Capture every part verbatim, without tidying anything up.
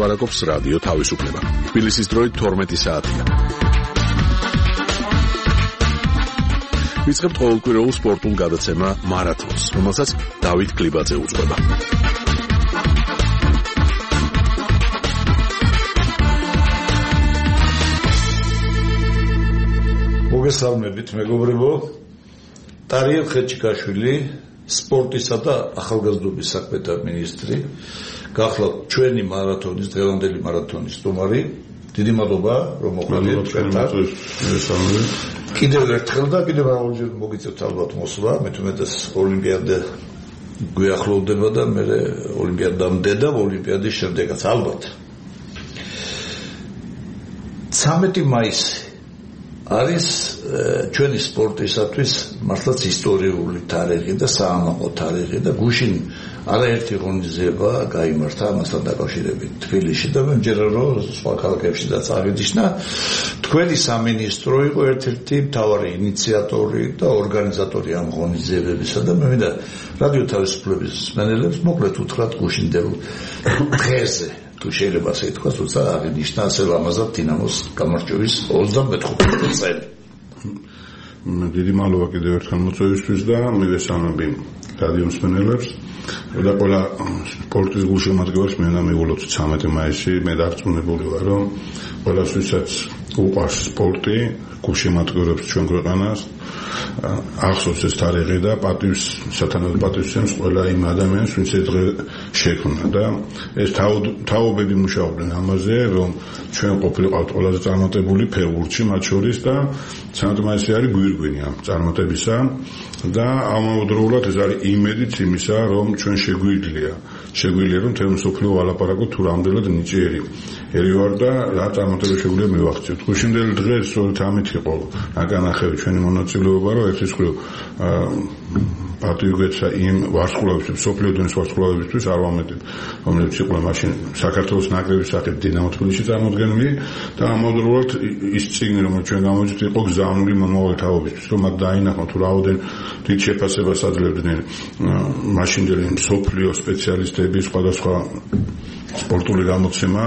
ლაპარაკობს რადიო თავისუფლება. თბილისის დროით თორმეტი საათია. ვიწყებთ ყოველკვირეულ სპორტულ გადაცემა მარათონს, რომელსაც დავით გლიბაძე უძღვება. მოგესალმებით, მეგობრებო. ტარიელ ხეჩიკაშვილი, სპორტისა და ახალგაზრდობის საქმეთა მინისტრი, გახლავთ ჩვენი მარათონის, დღევანდელი მარათონის სტუმარი. დიდი მადლობა, რომ მოხდით ჩვენთან. კიდევ ერთხელ და კიდევ რაოდენჯერ მოგიწევთ ალბათ მოსვლა, მე თუმეტეს ოლიმპიადა გვიახლოვდება და მე ოლიმპიადამდე და ოლიმპიადის შემდეგაც ალბათ. ცამეტი მაისი არის ჩვენი სპორტისათვის მართლაც ისტორიული თარიღი და საამაყო თარიღი და გუშინ არაერთი ღონისძიება გაიმართა ამასთან დაკავშირებით თბილისში და მე მჯერა რომ სხვა ქალაქებშიც აღინიშნა. თქვენი სამინისტრო იყო ერთ-ერთი მთავარი ინიციატორი და ორგანიზატორი ამ ღონისძიებებისა და მე მინდა რადიო თავისუფლების მსმენელებს მოკლედ უთხრათ გუშინდელ დღეზე. თუ შეიძლება ასე ითქვას, თუმცა აღინიშნა ასე ლამაზად დინამოს გამარჯვების ოცდამეხუთე წელი. დიდი მადლობა კიდევ ერთხელ მოწვევისთვის და მივესალმები რადიო მსმენელებს და ყველა სპორტის გულშემატკივრებს მე უნდა მივულოთ ცამეტი მაისი. მე დარწმუნებული ვარ, რომ ყველას ვისაც უყვარს სპორტი, გულშემატკივრებს ჩვენ ქვეყანას, ახსოვს ეს თარიღი და პატივს სათანადო პატივს სცემს ყველა იმ ადამიანს, ვინც ეს დღე შექმნა და ეს თაობები მუშაობდნენ ამაზე, რომ ჩვენ ყოფილიყავთ ყველაზე წარმატებული ფეხბურთში მათ შორის და ცამეტი მაისი არის გვირგვინი ამ წარმატებისა და ამავდროულად ეს არის იმედიც იმისა, რომ ჩვენ შეგვიძლია შეგვიძლია რომ თემ მსოფლიო ვალაპარაკოთ თუ რამდენად ნიჭიერი ერი ვარ და რა წარმატებები შეგვიძლია მივახციოთ. გუშინდელი დღეს სწორედ ამით იყო ნაკანახები ჩვენი მონაწილეობა, რომ ერთის მხრივ პატივი გვეცა იმ ვარსკვლავებისთვის, მსოფლიო დონის ვარსკვლავებისთვის არ ვამეტებ, რომლებიც იყვნენ მაშინ საქართველოს ნაკრების სახით დინამო თბილისში წარმოდგენილი და ამავდროულად ის წიგნი, რომელიც ჩვენ გამოვიძით, იყო გზავნილი მომავალ თაობისთვის, რომ მათ დაინახონ თუ რაოდენ დიდ შეფასებას აძლევდნენ მაშინდელი მსოფლიო სპეციალისტები, სხვადასხვა სპორტული გამოცემა,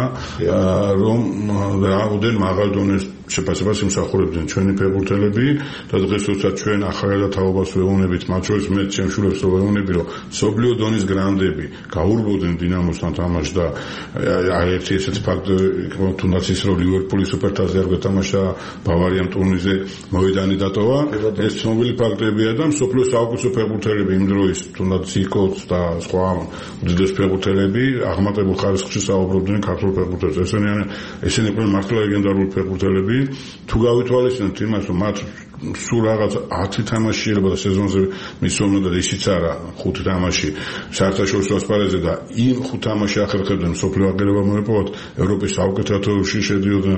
რომ რაოდენ მაღალ დონეს შეფასებას იმსახურებდნენ ჩვენი ფეხბურთელები და დღეს როცა ჩვენ ახალგაზრდა თაობას ვეუბნებით, მათ შორის მე ჩემშულებს რომ ვეუბნები, რომ მსოფლიო დონის გრანდები გაურბოდნენ დინამოსთან თამაშს და ერთი ესეც ფაქტორი თუნდაც ის რომ ლივერპულის სუპერთასზე არ გვეთამაშა, ბავარიამ ტურნირზე მოედანი დატოვა, ეს ცნობილი ფაქტებია და მსოფლიო საუკეთესო ფეხბურთელები იმ დროის თუნდაც იკოც და სხვა უდიდეს ფეხბურთელები აღმატებულ ხარისხში საუბრობდნენ ქართულ ფეხბურთელებს. ესენი ესენი იყვნენ მართლა ლეგენდარული ფეხბურთელები. თუ გავითვალისწინებთ იმას, რომ მათ სულ რაღაც ათი თამაში შეიძლება და სეზონზე მისვლა და ისიც არა ხუთი თამაში საერთაშორისო ასპარეზზე და იმ ხუთ თამაში ახერხებდნენ მსოფლიო აღიარება მოეპოვათ, ევროპის საუკეთესოში შედიოდნენ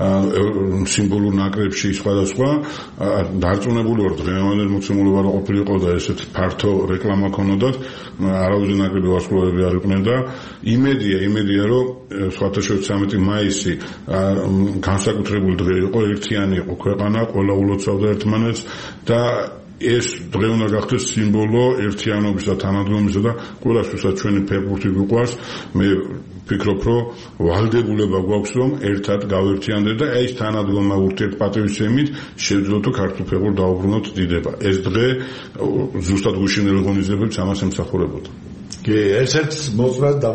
სიმბოლურ ნაკრებში სხვადასხვა. დარწმუნებული ვარ დღევანდელ მოცემული ვარ ყოფილიყო და ესეთ ფართო რეკლამა ქონოდათ, არავის ნაკრები ვარსკვლავები არ იყვნენ და იმედია, იმედია რომ სხვათა შორის ცამეტი მაისი განსაკუთრებული დღე იყო, ერთიანი იყო ქვეყანა, ყველა ულოცავდა ერთმანეთს და ეს დღე უნდა გახდეს სიმბოლო ერთიანობის და თანადგომისა და ყველას ვისაც ჩვენი ფეხბურთი გვიყვარს, მე ვფიქრობ, რომ ვალდებულება გვაქვს, რომ ერთად გავერთიანდეთ და ეს თანადგომა ურთიერთპატივისცემით შევძლოთ თუ ქართულ ფეხბურთს დაუბრუნოთ დიდება. ეს დღე ზუსტად გუშინდელი ღონისძიებებს ამას ემსახურებოდა. კი, ერთ-ერთ მოწმედ და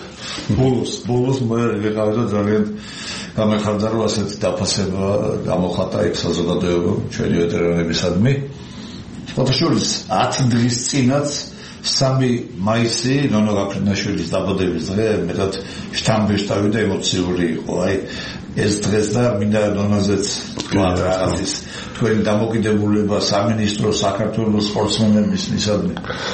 ბოლოს ბოლოს მე ვიყავდა ძალიან გამეხარდა რომ ასეთი დაფასება გამოხატა იქ საზოგადოება ჩვენი ვეტერანებისადმი. ფოტოშურის ათი დღის წინაც სამი მაისი ნონო გაფრინაშვილის დაბადების დღე მეტად შთამბეშტავი და ემოციური იყო. აი ეს დღეს და მინდა ნონაზეც თქვა რაღაცის თქვენი დამოკიდებულება სამინისტრო საქართველოს სპორტსმენების მისადმი.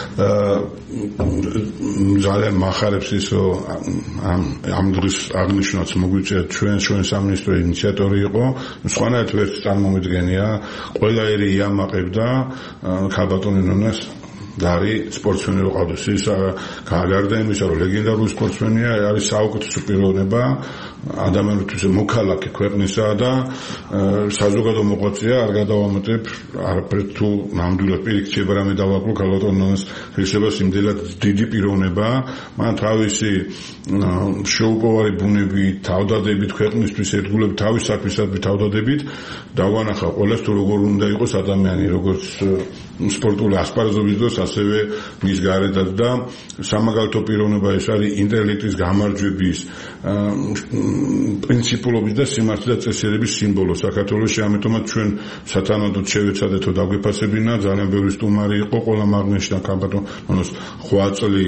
ძალიან მახარებს ის რომ ამ ამ დღის აღნიშვნაც მოგვიწია ჩვენ ჩვენ სამინისტრო ინიციატორი იყო, სხვანაირად ვერ წარმომიდგენია, ყველა ერი იამაყებდა ქალბატონი ნონას და არის სპორტსმენი რო ყავდეს ის გარდა იმისა რომ ლეგენდარული სპორტსმენია არის საუკეთესო პიროვნება ადამიანისთვის მოქალაქე ქვეყნისა და საზოგადო მოღვაწეა არ გადავამატებ არაფერს თუ ნამდვილად პირიქით რამე დავაკლო ქალბატონოს ღირსებას იმდელად დიდი პიროვნება მან თავისი შეუპოვარი ბუნებით თავდადებით ქვეყნისთვის ერთგულებით თავის საქმისადმი თავდადებით დავანახა ყველას თუ როგორ უნდა იყოს ადამიანი როგორც სპორტული ასპარეზობის დროს ასევე მის გარედაც და სამაგალითო პიროვნება ეს არის ინტელექტის გამარჯვების პრინციპულობის და სიმართლე და წესიერების სიმბოლო საქართველოში ამიტომაც ჩვენ სათანადოდ შევეცადეთ რომ დაგვეფასებინა ძალიან ბევრი სტუმარი იყო ყველა მაგნეშიდან ქალბატონოს ხვაწლი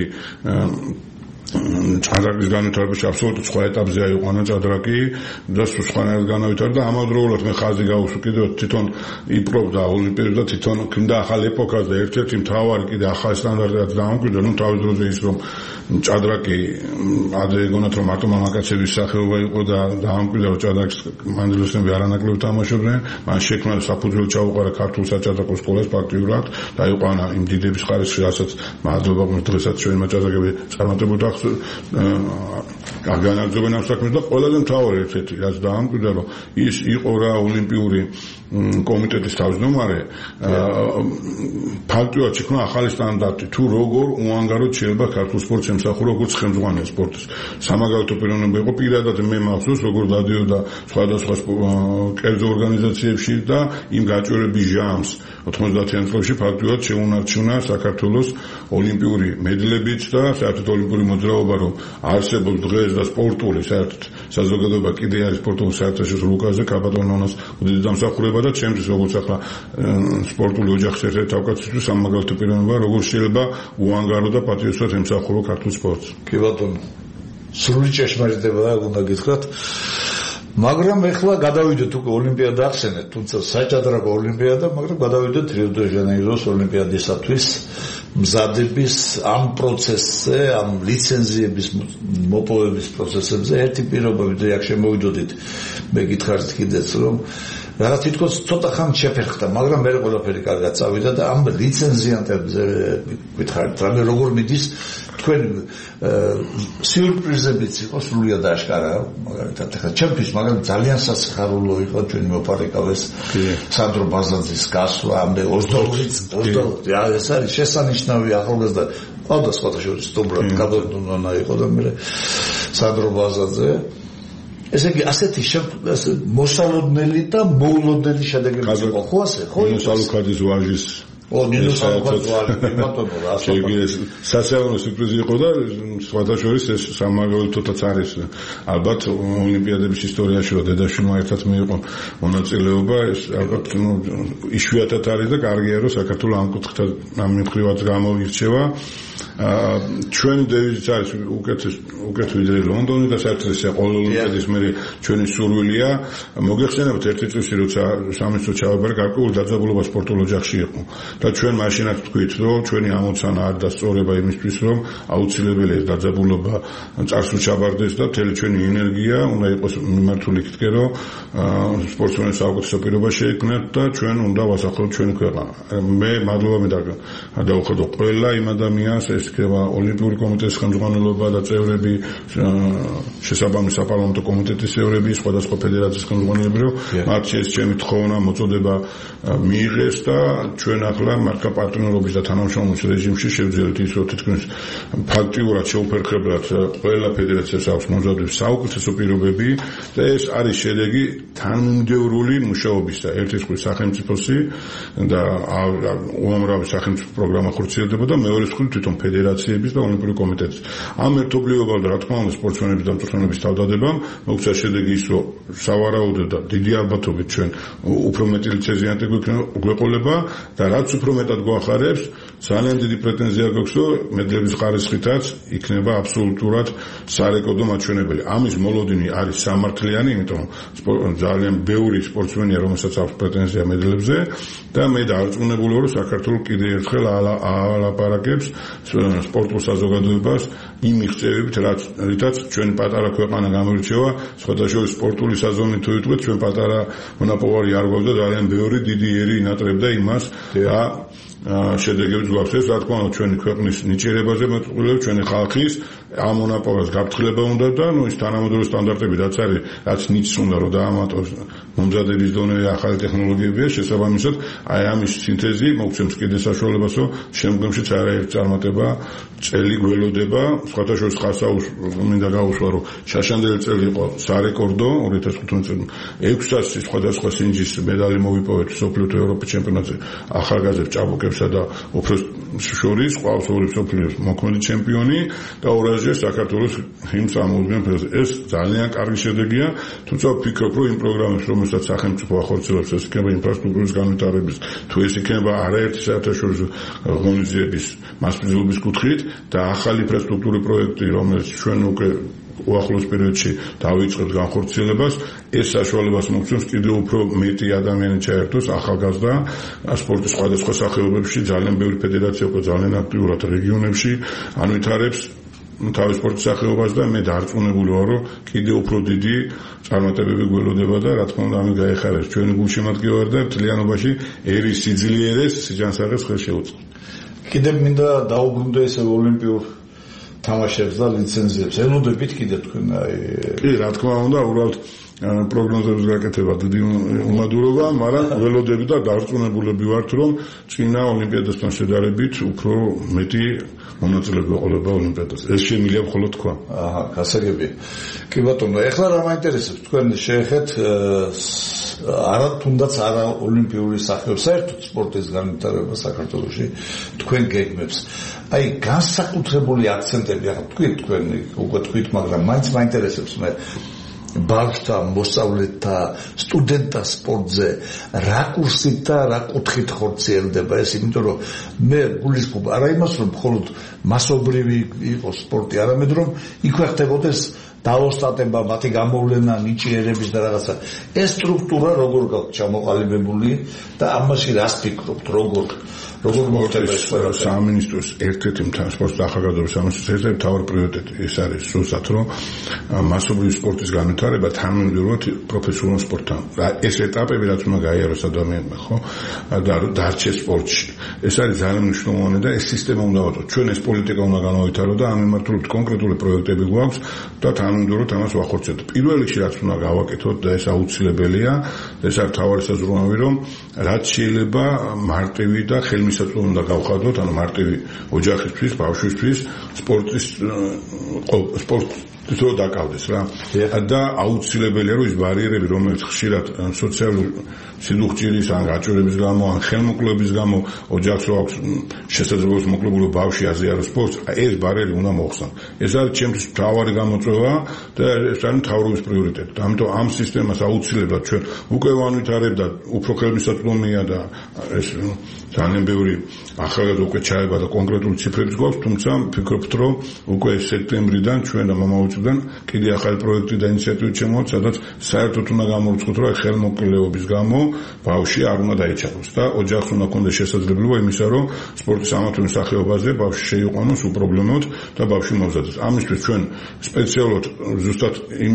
ჭადრაკის განვითარებაში აბსოლუტურად სხვა ეტაპზე აიყვანა ჭადრაკი და სხვანაირად განავითარდა ამავდროულად მე ხაზი გავუსვი კიდევ თვითონ იპრობდა ოლიმპიადას და თვითონ ქნდა ახალ ეპოქას და ერთ-ერთი მთავარი კიდე ახალი სტანდარტებიც დაამკვიდრა ნუ თავის დროზე ის რომ ჭადრაკი ადრე ეგონათ რომ მარტო მამაკაცების სახეობა იყო და დაამკვიდრა რომ ჭადრაკს მანდილოსნები არანაკლები თამაშობდნენ მან შექმნა საფუძველი ჩაუყარა ქართულ საჭადრაკო სკოლას ფაქტიურად დაიყვანა იმ დიდების ხარისხში რასაც მადლობა დღესაც ჩვენმა ჭადრაკები წარმატებოდა განაგზობენ ამ საქმეს და ყველაზე მთავარი ერთ-ერთი რაც დაამკვიდრა რომ ის იყო რა ოლიმპიური კომიტეტის თავმჯდომარე ფაქტიურად შექმნა ახალი სტანდარტი თუ როგორ უანგაროდ შეიძლება ქართულ სპორტს ემსახურა როგორც ხელმძღვანელ სპორტის სამაგალითო პიროვნება იყო პირადად მე მახსოვს როგორ დადიოდა სხვადასხვა კერძო ორგანიზაციებში და იმ გაჭირვების ჟამს ოთხმოცდაათიან წლებში ფაქტიურად შეუნარჩუნა საქართველოს ოლიმპიური მედლებით და საერთოდ ოლიმპიური მოძრაობა რომ არსებობს დღეს და სპორტული საერთოდ საზოგადოება კიდე არის სპორტულ საერთაშორისო რუკაზე ქალბატონოს უდიდი დამსახურება და ჩემთვის როგორც ახლა სპორტული ოჯახის ერთ-ერთი თავკაცისთვის სამაგალითო პიროვნება როგორ შეიძლება უანგარო და პატრიოტულად ემსახურო ქართულ სპორტს. კი ბატონო სრული ჭეშმარიტება უნდა გითხრათ მაგრამ ეხლა გადავიდეთ უკვე ოლიმპიადა ახსენეთ თუმცა საჭადრაკო ოლიმპიადა მაგრამ გადავიდეთ რიო-დე-ჟანეიროს ოლიმპიადისათვის მზადების ამ პროცესზე ამ ლიცენზიების მოპოვების პროცესებზე ერთი პირობები და აქ შემოვიდოდით მე გითხარით კიდეც რომ რაღაც თითქოს ცოტა ხანი შეფერხდა მაგრამ მე ყველაფერი კარგად წავიდა და ამ ლიცენზიანტებზე გითხარით რამე როგორ მიდის თქვენ სიურპრიზებიც იყო სრულიად აშკარა მაგალითად ახლა ჩემთვის მაგრამ ძალიან სასიხარულო იყო ჩვენი მოპარეკავეს სანდრო ბაზაძის გასვლა ამდე ოცდაორი ეს არის შესანიშნავი ახალგაზრდა ყავდა სხვათა შორის სტუმრად გადადონა იყო და მე სანდრო ბაზაძე ესე იგი ასეთი მოსალოდნელი და მოულოდნელი შედეგები იყო ხო ასე ხო ის ალუქაძის ვაჟის ო ნინოს ალუქაძის ვაჟი ბატონო რა ასე სასეონო სიურპრიზი იყო და სხვათა შორის ეს სამაგალითოთაც არის ალბათ ოლიმპიადების ისტორიაში რომ დედაშვილმა ერთად მიიღო მონაწილეობა ეს ალბათ იშვიათად არის და კარგია რომ საქართველოს ამ კუთხით ამ მიმხრივაც გამოირჩევა ჩვენი დევიზიც არის უკეთეს უკეთ ვიდრე ლონდონი და საერთოდ ყოველ ოლიმპიადის მერე ჩვენი სურვილია მოგეხსენებათ ერთი წუთი როცა სამი წუთი ჩავაბარე გარკვეულ დაძაბულობა სპორტულ ოჯახში იყო და ჩვენ მაშინაც თქვით რომ ჩვენი ამოცანა არ დასწორება იმისთვის რომ აუცილებელია დაძაბულობა წარსულ ჩაბარდეს და მთელი ჩვენი ენერგია უნდა იყოს მიმართული იქითკენ რომ სპორტსმენებს საუკეთესო პირობა შეექმნათ და ჩვენ უნდა ვასახელოთ ჩვენი ქვეყანა მე მადლობა მე დავუხადო ყველა იმ ადამიანს ეს იქნება ოლიმპიური კომიტეტის ხელმძღვანელობა და წევრები შესაბამის საპარლამენტო კომიტეტის წევრები სხვადასხვა ფედერაციის ხელმძღვანელები რომ მათი ეს ჩემი თხოვნა მოწოდება მიიღეს და ჩვენ ახლა მარკა პარტნიორობის და თანამშრომლობის რეჟიმში შევძელით ის რომ თითქმის ფაქტიურად შეუფერხებლად ყველა ფედერაციას აქვს მომზადების საუკეთესო პირობები და ეს არის შედეგი თანმიმდევრული მუშაობისა ერთის მხრივ სახელმწიფოსი და უამრავი სახელმწიფო პროგრამა ხორციელდება და მეორეს მხრივ თვითონ ფედერაციების და ოლიმპიური კომიტეტის ამ ერთობლიობამ და რა თქმა უნდა სპორტსმენების და მწვრთნელების თავდადებამ მოგცა შედეგი ის რომ სავარაუდოდ და დიდი ალბათობით ჩვენ უფრო მეტი ლიცენზიანტი გვეყოლება და რაც უფრო მეტად გვახარებს ძალიან დიდი პრეტენზია გვაქვს რომ მედლების ხარისხითაც იქნება აბსოლუტურად სარეკორდო მაჩვენებელი ამის მოლოდინი არის სამართლიანი იმიტომ ძალიან ბევრი სპორტსმენია რომელსაც აქვს პრეტენზია მედლებზე და მე დარწმუნებული ვარ რომ საქართველოს კიდევ ერთხელ ალაპარაკებს სპორტულ საზოგადოებას იმ მიღწევებით რითაც ჩვენი პატარა ქვეყანა გამოირჩევა სხვადასხვა სპორტული საზონით თუ იტყვით ჩვენ პატარა მონაპოვარი არ გვაქვს და ძალიან ბევრი დიდი ერი ინატრებდა იმას და შედეგებს გვაქვს. ეს რა თქმა უნდა ჩვენი ქვეყნის ნიჭიერებაზე მეტყველებს, ჩვენი ხალხის ამ მონაპოვარს გაფრთხილება უნდა და ნუ ის თანამედროვე სტანდარტები რაც არის, რაც ნიჭს უნდა რომ დაამატოს მომზადების დონე ახალი ტექნოლოგიებია, შესაბამისად აი ამის სინთეზი მოგცემს კიდე საშუალებას, რომ შემდგომშიც არაერთი წარმატება წელი გველოდება. სხვათა შორის ხასაუს მინდა გავუშვა, რომ შაშანდელი წელი იყო სარეკორდო ორი ათას ხუთმეტ წელს ექვსასი სხვადასხვა სინჯის მედალი მოვიპოვეთ სოფლიო თუ ევროპის ჩემპიონატზე ახალგაზრდა ჭაბუკებსა და უფროს შორის ყავს ორი სოფლიოს მოქმედი ჩემპიონი და ორაზია საქართველოს ჰიმს ამოუდგენ ფეხზე. ეს ძალიან კარგი შედეგია, თუმცა ვფიქრობ, რომ იმ პროგრამებს, რომელსაც სახელმწიფო ახორციელებს, ეს იქნება ინფრასტრუქტურის განვითარების, თუ ეს იქნება არაერთი საერთაშორისო ღონისძიების მასპინძლობის კუთხით და ახალი ინფრასტრუქტურის პროექტი, რომელიც ჩვენ უკვე უახლოს პერიოდში დავიწყებთ განხორციელებას, ეს საშუალებას მოგცემს კიდევ უფრო მეტი ადამიანი ჩაერთოს ახალგაზრდა სპორტის სხვადასხვა სახეობებში, ძალიან ბევრი ფედერაცია უკვე ძალიან აქტიურად რეგიონებში ანვითარებს თავის სპორტის სახეობას და მე დარწმუნებული ვარ, რომ კიდევ უფრო დიდი წარმატებები გველოდება და რა თქმა უნდა ამით გაეხარებს ჩვენი გულშემატკივარი და მთლიანობაში ერის სიძლიერეს სიჯანსაღებს ხელს შეუწყო. კიდევ მინდა დაუბრუნდე ეს ოლიმპიურ თამაშებს და ლიცენზიებს. ელოდებით კიდე თქვენ აი კი რა თქმა უნდა უბრალოდ პროგნოზების გაკეთება დიდი უმადურობა, მაგრამ ველოდები და დარწმუნებულები ვართ, რომ წინა ოლიმპიადასთან შედარებით უფრო მეტი მონაწილეობა ყოლება ოლიმპიადაზე. ეს შემიძლია მხოლოდ თქვა. აჰა, გასაგებია. კი ბატონო, ეხლა რა მაინტერესებს თქვენ შეეხეთ არა თუნდაც არა ოლიმპიური სახეობის საერთოდ სპორტის განვითარება საქართველოში თქვენ გეგმებს. აი განსაკუთრებული აქცენტები ახლა თქვით თქვენ უკვე თქვით, მაგრამ მაინც მაინტერესებს მე ბავშვთა, მოსწავლეთა, სტუდენტთა სპორტზე რა კურსით და რა კუთხით ხორციელდება ეს, იმიტომ რომ მე გულისხმობ არა იმას, რომ მხოლოდ მასობრივი იყოს სპორტი, არამედ რომ იქვე ხდებოდეს დაოსტატება, მათი გამოვლენა, ნიჭიერების და რაღაცა. ეს სტრუქტურა როგორ გაქვთ ჩამოყალიბებული და ამაში რას ფიქრობთ, როგორ როგორ მოხდება ეს ყველაფერი? სამინისტროს ერთ-ერთი სპორტის ახალგაზრდობის სამინისტროს ერთ-ერთი მთავარი პრიორიტეტი ეს არის სულსაც, რომ მასობრივი სპორტის განვითარება თანამედროვედ პროფესიონალურ სპორტთან. ეს ეტაპები რაც უნდა გაიაროს ადამიანმა, ხო? და დარჩეს სპორტში. ეს არის ძალიან მნიშვნელოვანი და ეს სისტემა უნდა ვატყოთ. ჩვენ ეს პოლიტიკა უნდა განავითარო და ამ მიმართულებით კონკრეტული პროექტები გვაქვს და თანამედროვედ ამას ვახორციელებთ. პირველ რიგში რაც უნდა გავაკეთოთ და ეს აუცილებელია, ეს არის მთავარი საზრუნავი, რომ რაც შეიძლება მარტივი და ხელმისაწვდომი უნდა გავხადოთ, ანუ მარტივი ოჯახისთვის, ბავშვისთვის, სპორტის სპორტ თვითონ დაკავდეს რა. და აუცილებელია რომ ის ბარიერები, რომელიც ხშირად სოციალური სიდუხჭირის ან გაჭირების გამო, ან ხელმოკლეობის გამო ოჯახს აქვს შესაძლებლობის მოკლებული ბავშვი აზიაროს სპორტს, ეს ბარიერი უნდა მოხსნათ. ეს არის ჩემთვის მთავარი გამოწვევა და ეს არის მთავრობის პრიორიტეტი. ამიტომ ამ სისტემას აუცილებლად ჩვენ უკვე ვანვითარებთ და უფრო ხელმისაწვდომია და ეს ძალიან ბევრი ახალგაზრდა უკვე ჩაება და კონკრეტული ციფრები გვაქვს, თუმცა ვფიქრობთ, რომ უკვე სექტემბრიდან ჩვენ და მომავალიდან კიდე ახალი პროექტი და ინიციატივები შემოვაქვს, სადაც საერთოდ უნდა გამოვიწყოთ, რომ ხელმოკლეობის გამო ბავშვი არ უნდა დაიჭაროს და ოჯახს უნდა ქონდეს შესაძლებლობა იმისა, რომ სპორტის ამათონის სახეობაზე ბავშვი შეიყვანოს უპრობლემოდ და ბავშვი მომზადდეს. ამისთვის ჩვენ სპეციალურად ზუსტად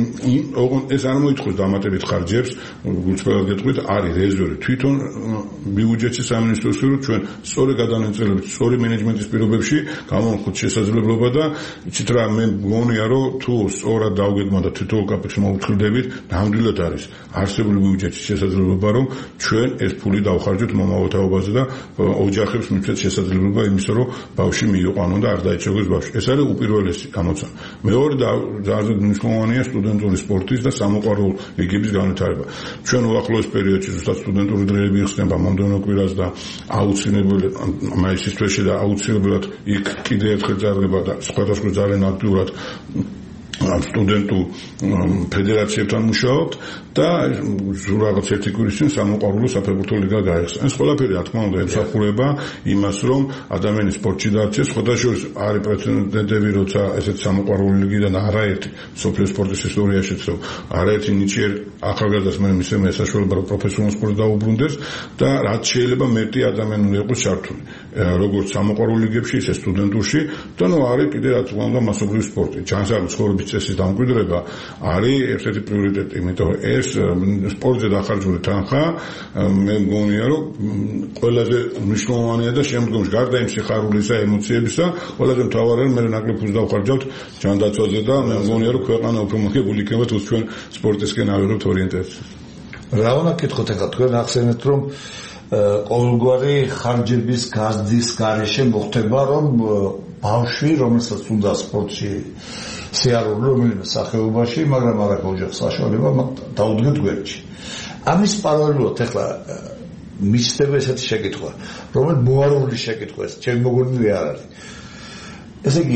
ეს არ მოითხოვს დამატებით ხარჯებს, გულწრფელად გეტყვით, არის რეზერვი თვითონ ბიუჯეტში სამინისტროს, რომ ჩვენ სწორი გადანაწილებით, სწორი მენეჯმენტის პირობებში გამოვხოთ შესაძლებლობა და იცით რა, მე მგონია, რომ თუ სწორად დავგეგმა და თვითონ კაპექსს მოვუწყდებით, ნამდვილად არის არსებული ბიუჯეტის შესაძლებლობა, რომ ჩვენ ეს ფული დავხარჯოთ მომავალ თაობაზე და ოჯახებს მივცეთ შესაძლებლობა იმისა, რომ ბავშვი მიიყვანონ და არ დაიჭეროს ბავშვი. ეს არის უპირველესი გამოცანა. მეორე და ძალიან მნიშვნელოვანია სტუდენტური სპორტის და სამოყვარულო ლიგების განვითარება. ჩვენ უახლოეს პერიოდში ზუსტად სტუდენტური დღეები იხსნება მომდევნო კვირას და აუცილებლად მაისის თვეში და აუცილებლად იქ კიდე ერთხელ წარდება და სხვადასხვა ძალიან აქტიურად სტუდენტულ ფედერაციებთან მუშაობთ და რაღაც ერთი კვირის წინ სამოყვარულო საფეხბურთო ლიგა გაიხსნა. ეს ყველაფერი რა თქმა უნდა ემსახურება იმას, რომ ადამიანი სპორტში დარჩეს. ხოდაშორის არის პრეცედენტები, როცა ესეთ სამოყვარულო ლიგიდან არაერთი სოფლიო სპორტის ისტორიაშიც, რომ არაერთი ნიჭიერ ახალგაზრდას მე მისცემ საშუალება, რომ პროფესიონალურ სპორტს დაუბრუნდეს და რაც შეიძლება მეტი ადამიანი უნდა იყოს ჩართული, როგორც სამოყვარულო ლიგებში, ისე სტუდენტურში და ნუ არის კიდე რა თქმა უნდა მასობრივი სპორტი. ჯანსაღი ცხოვრების მრეწველობის წესის დამკვიდრება არის ერთ-ერთი პრიორიტეტი, იმიტომ რომ ეს სპორტზე დახარჯული თანხა მე მგონია რომ ყველაზე მნიშვნელოვანია და შემდგომში გარდა იმ სიხარულისა, ემოციებისა, ყველაზე მთავარია მე ნაკლებ ფულს დავხარჯავთ ჯანდაცვაზე და მე მგონია რომ ქვეყანა უფრო მოგებული იქნება თუ ჩვენ სპორტისკენ ავიღებთ ორიენტაციას. რა უნდა გითხოთ ახლა თქვენ ახსენეთ რომ ყოველგვარი ხარჯების გაზრდის გარეშე მოხდება რომ ბავშვი რომელსაც უნდა სპორტში სიარული რომელიმე სახეობაში მაგრამ არ აქვს ოჯახის საშუალება დაუდგეთ გვერდში. ამის პარალელურად ახლა მისცდება ესეთი შეკითხვა რომელიც მოარული შეკითხვა ეს ჩემი მოგონილი არ არის. ესე იგი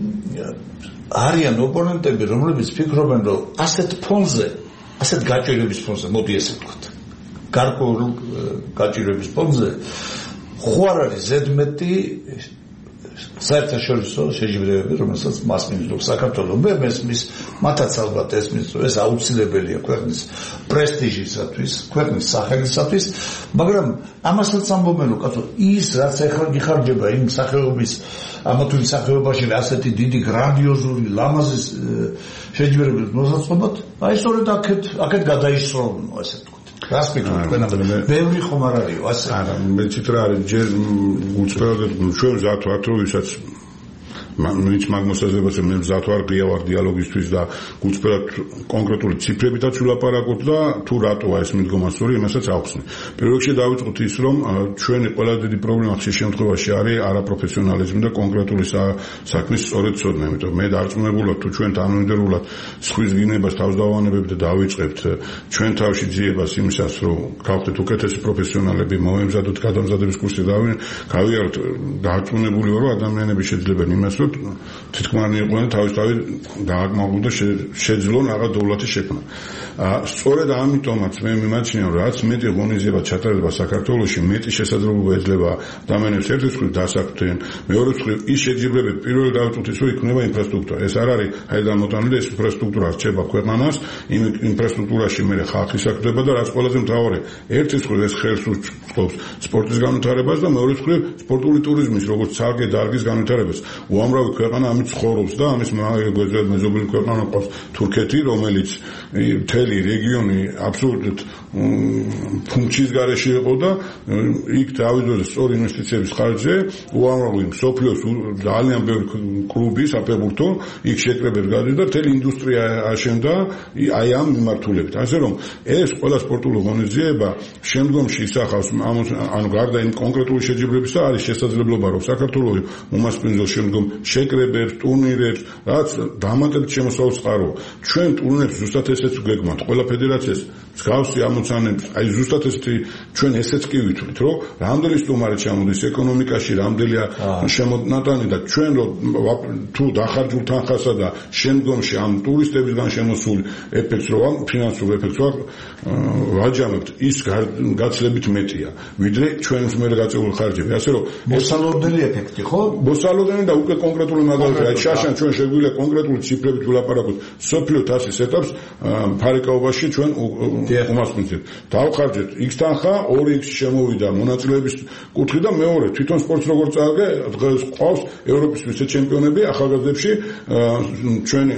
არიან ოპონენტები რომლებიც ფიქრობენ რომ ასეთ ფონზე ასეთ გაჭირების ფონზე მოდი ესე ვთქვათ გარკვეულ გაჭირების ფონზე ხო არ არის ზედმეტი საერთაშორისო შეჯიბრებები რომელსაც მას მინდობს საქართველოს მე მესმის მათაც ალბათ ესმის რომ ეს აუცილებელია ქვეყნის პრესტიჟისათვის ქვეყნის სახელისათვის მაგრამ ამასაც ამბობენ რომ კაცო ის რაც ახლა გიხარჯება იმ სახეობის ამა თუ იმ სახეობაში ასეთი დიდი გრანდიოზული ლამაზი შეჯიბრებების მოსაწყობად აი სწორედ აქეთ აქეთ გადაისროლნო ასე ვთქვათ. რას ფიქრობთ თქვენ ამ ბევრი ხომ არ არისო ასე არა მე ციტ რა არის ჯერ უწევდეთ ჩვენ მზად ვართ რომ ვისაც მის მაგმოსაზრებას მე მზად ვარ გიავარ დიალოგისთვის და გულწრფელად კონკრეტული ციფრებითაც ვილაპარაკოთ და თუ რატოა ეს მიდგომა სწორი იმასაც ავხსნი. პირველ რიგში დავიწყოთ ის რომ ჩვენი ყველა დიდი პრობლემა ხშირ შემთხვევაში არის არაპროფესიონალიზმი და კონკრეტული საქმის სწორედ ცოდნა, იმიტომ მე დარწმუნებულად თუ ჩვენ თანამედროვულად სხვის გინებას თავსდავანებებ და დავიწყებთ ჩვენ თავში ძიებას იმისას რომ გავხდეთ უკეთესი პროფესიონალები მოვემზადოთ გადამზადების კურსი გავიაროთ დარწმუნებული ვარ რომ ადამიანები შეძლებენ იმას რომ თითქმანი იყვნენ თავისთავად დააკმაყოფილონ და შეძლონ რაღაც დოვლათის შექმნა. სწორედ ამიტომაც მე მიმაჩნია რომ რაც მეტი ღონისძიება ჩატარდება საქართველოში მეტი შესაძლებლობა ეძლევა ადამიანებს ერთის მხრივ დასაქმდნენ მეორე მხრივ ის შეჯიბრებები პირველად დავიწყოთ ის რომ იქნება ინფრასტრუქტურა. ეს არ არის აიდან მოტანილი ეს ინფრასტრუქტურა რჩება ქვეყანას იმ ინფრასტრუქტურაში მე ხალხი საქმდება და რაც ყველაზე მთავარია ერთის მხრივ ეს ხელს უწყობს სპორტის განვითარებას და მეორე მხრივ სპორტული ტურიზმის როგორც ცალკე დარგის განვითარებას. უამრავი ქვეყანა ამით ცხოვრობს და ამის მაგალითად მეზობელი ქვეყანა ყავს თურქეთი რომელიც მთელი რეგიონი აბსოლუტურად ფუნქციის გარეშე იყო და იქ დავიწყოს სწორი ინვესტიციების ხარჯზე უამრავი მსოფლიოს ძალიან ბევრი კლუბი საფეხბურთო იქ შეკრებებს გადის და მთელი ინდუსტრია აშენდა აი ამ მიმართულებით. ასე რომ ეს ყველა სპორტული ღონისძიება შემდგომში ისახავს ანუ გარდა იმ კონკრეტული შეჯიბრებისა არის შესაძლებლობა რომ საქართველოს უმასპინძელს შემდგომ შეკრებებს, ტურნირებს, რაც დამატებით შემოსავალს წყაროა. ჩვენ ტურნირებს ზუსტად ესეც გვეგმოთ, ყველა ფედერაციას მსგავსი ამოცანებს, აი ზუსტად ესეთი ჩვენ ესეც კი ვითვლით, რომ რამდენი სტუმარი ჩამოდის ეკონომიკაში, რამდენია შემონატანი და ჩვენ თუ დახარჯულ თანხასა და შემდგომში ამ ტურისტებისგან შემოსულ ეფექტს რო ამ ფინანსურ ეფექტს ვარ ვაჯამებთ, ის გაცილებით მეტია, ვიდრე ჩვენს მიერ გაწეული ხარჯები. ასე რომ მოსალოდნელი ეფექტი ხო? მოსალოდნელი და უკვე კონკრეტული მაგალითია შაშან ჩვენ შეგვიძლია კონკრეტული ციფრებით ვილაპარაკოთ სოფლიო თასის ეტაპს ფარიკაობაში ჩვენ უმასპინძლებთ დავხარჯეთ X თანხა ორი X შემოვიდა მონაწილეების კუთხით და მეორე თვითონ სპორტს როგორ წააგე დღეს ყავს ევროპის ვიცე-ჩემპიონები ახალგაზრდებში ჩვენი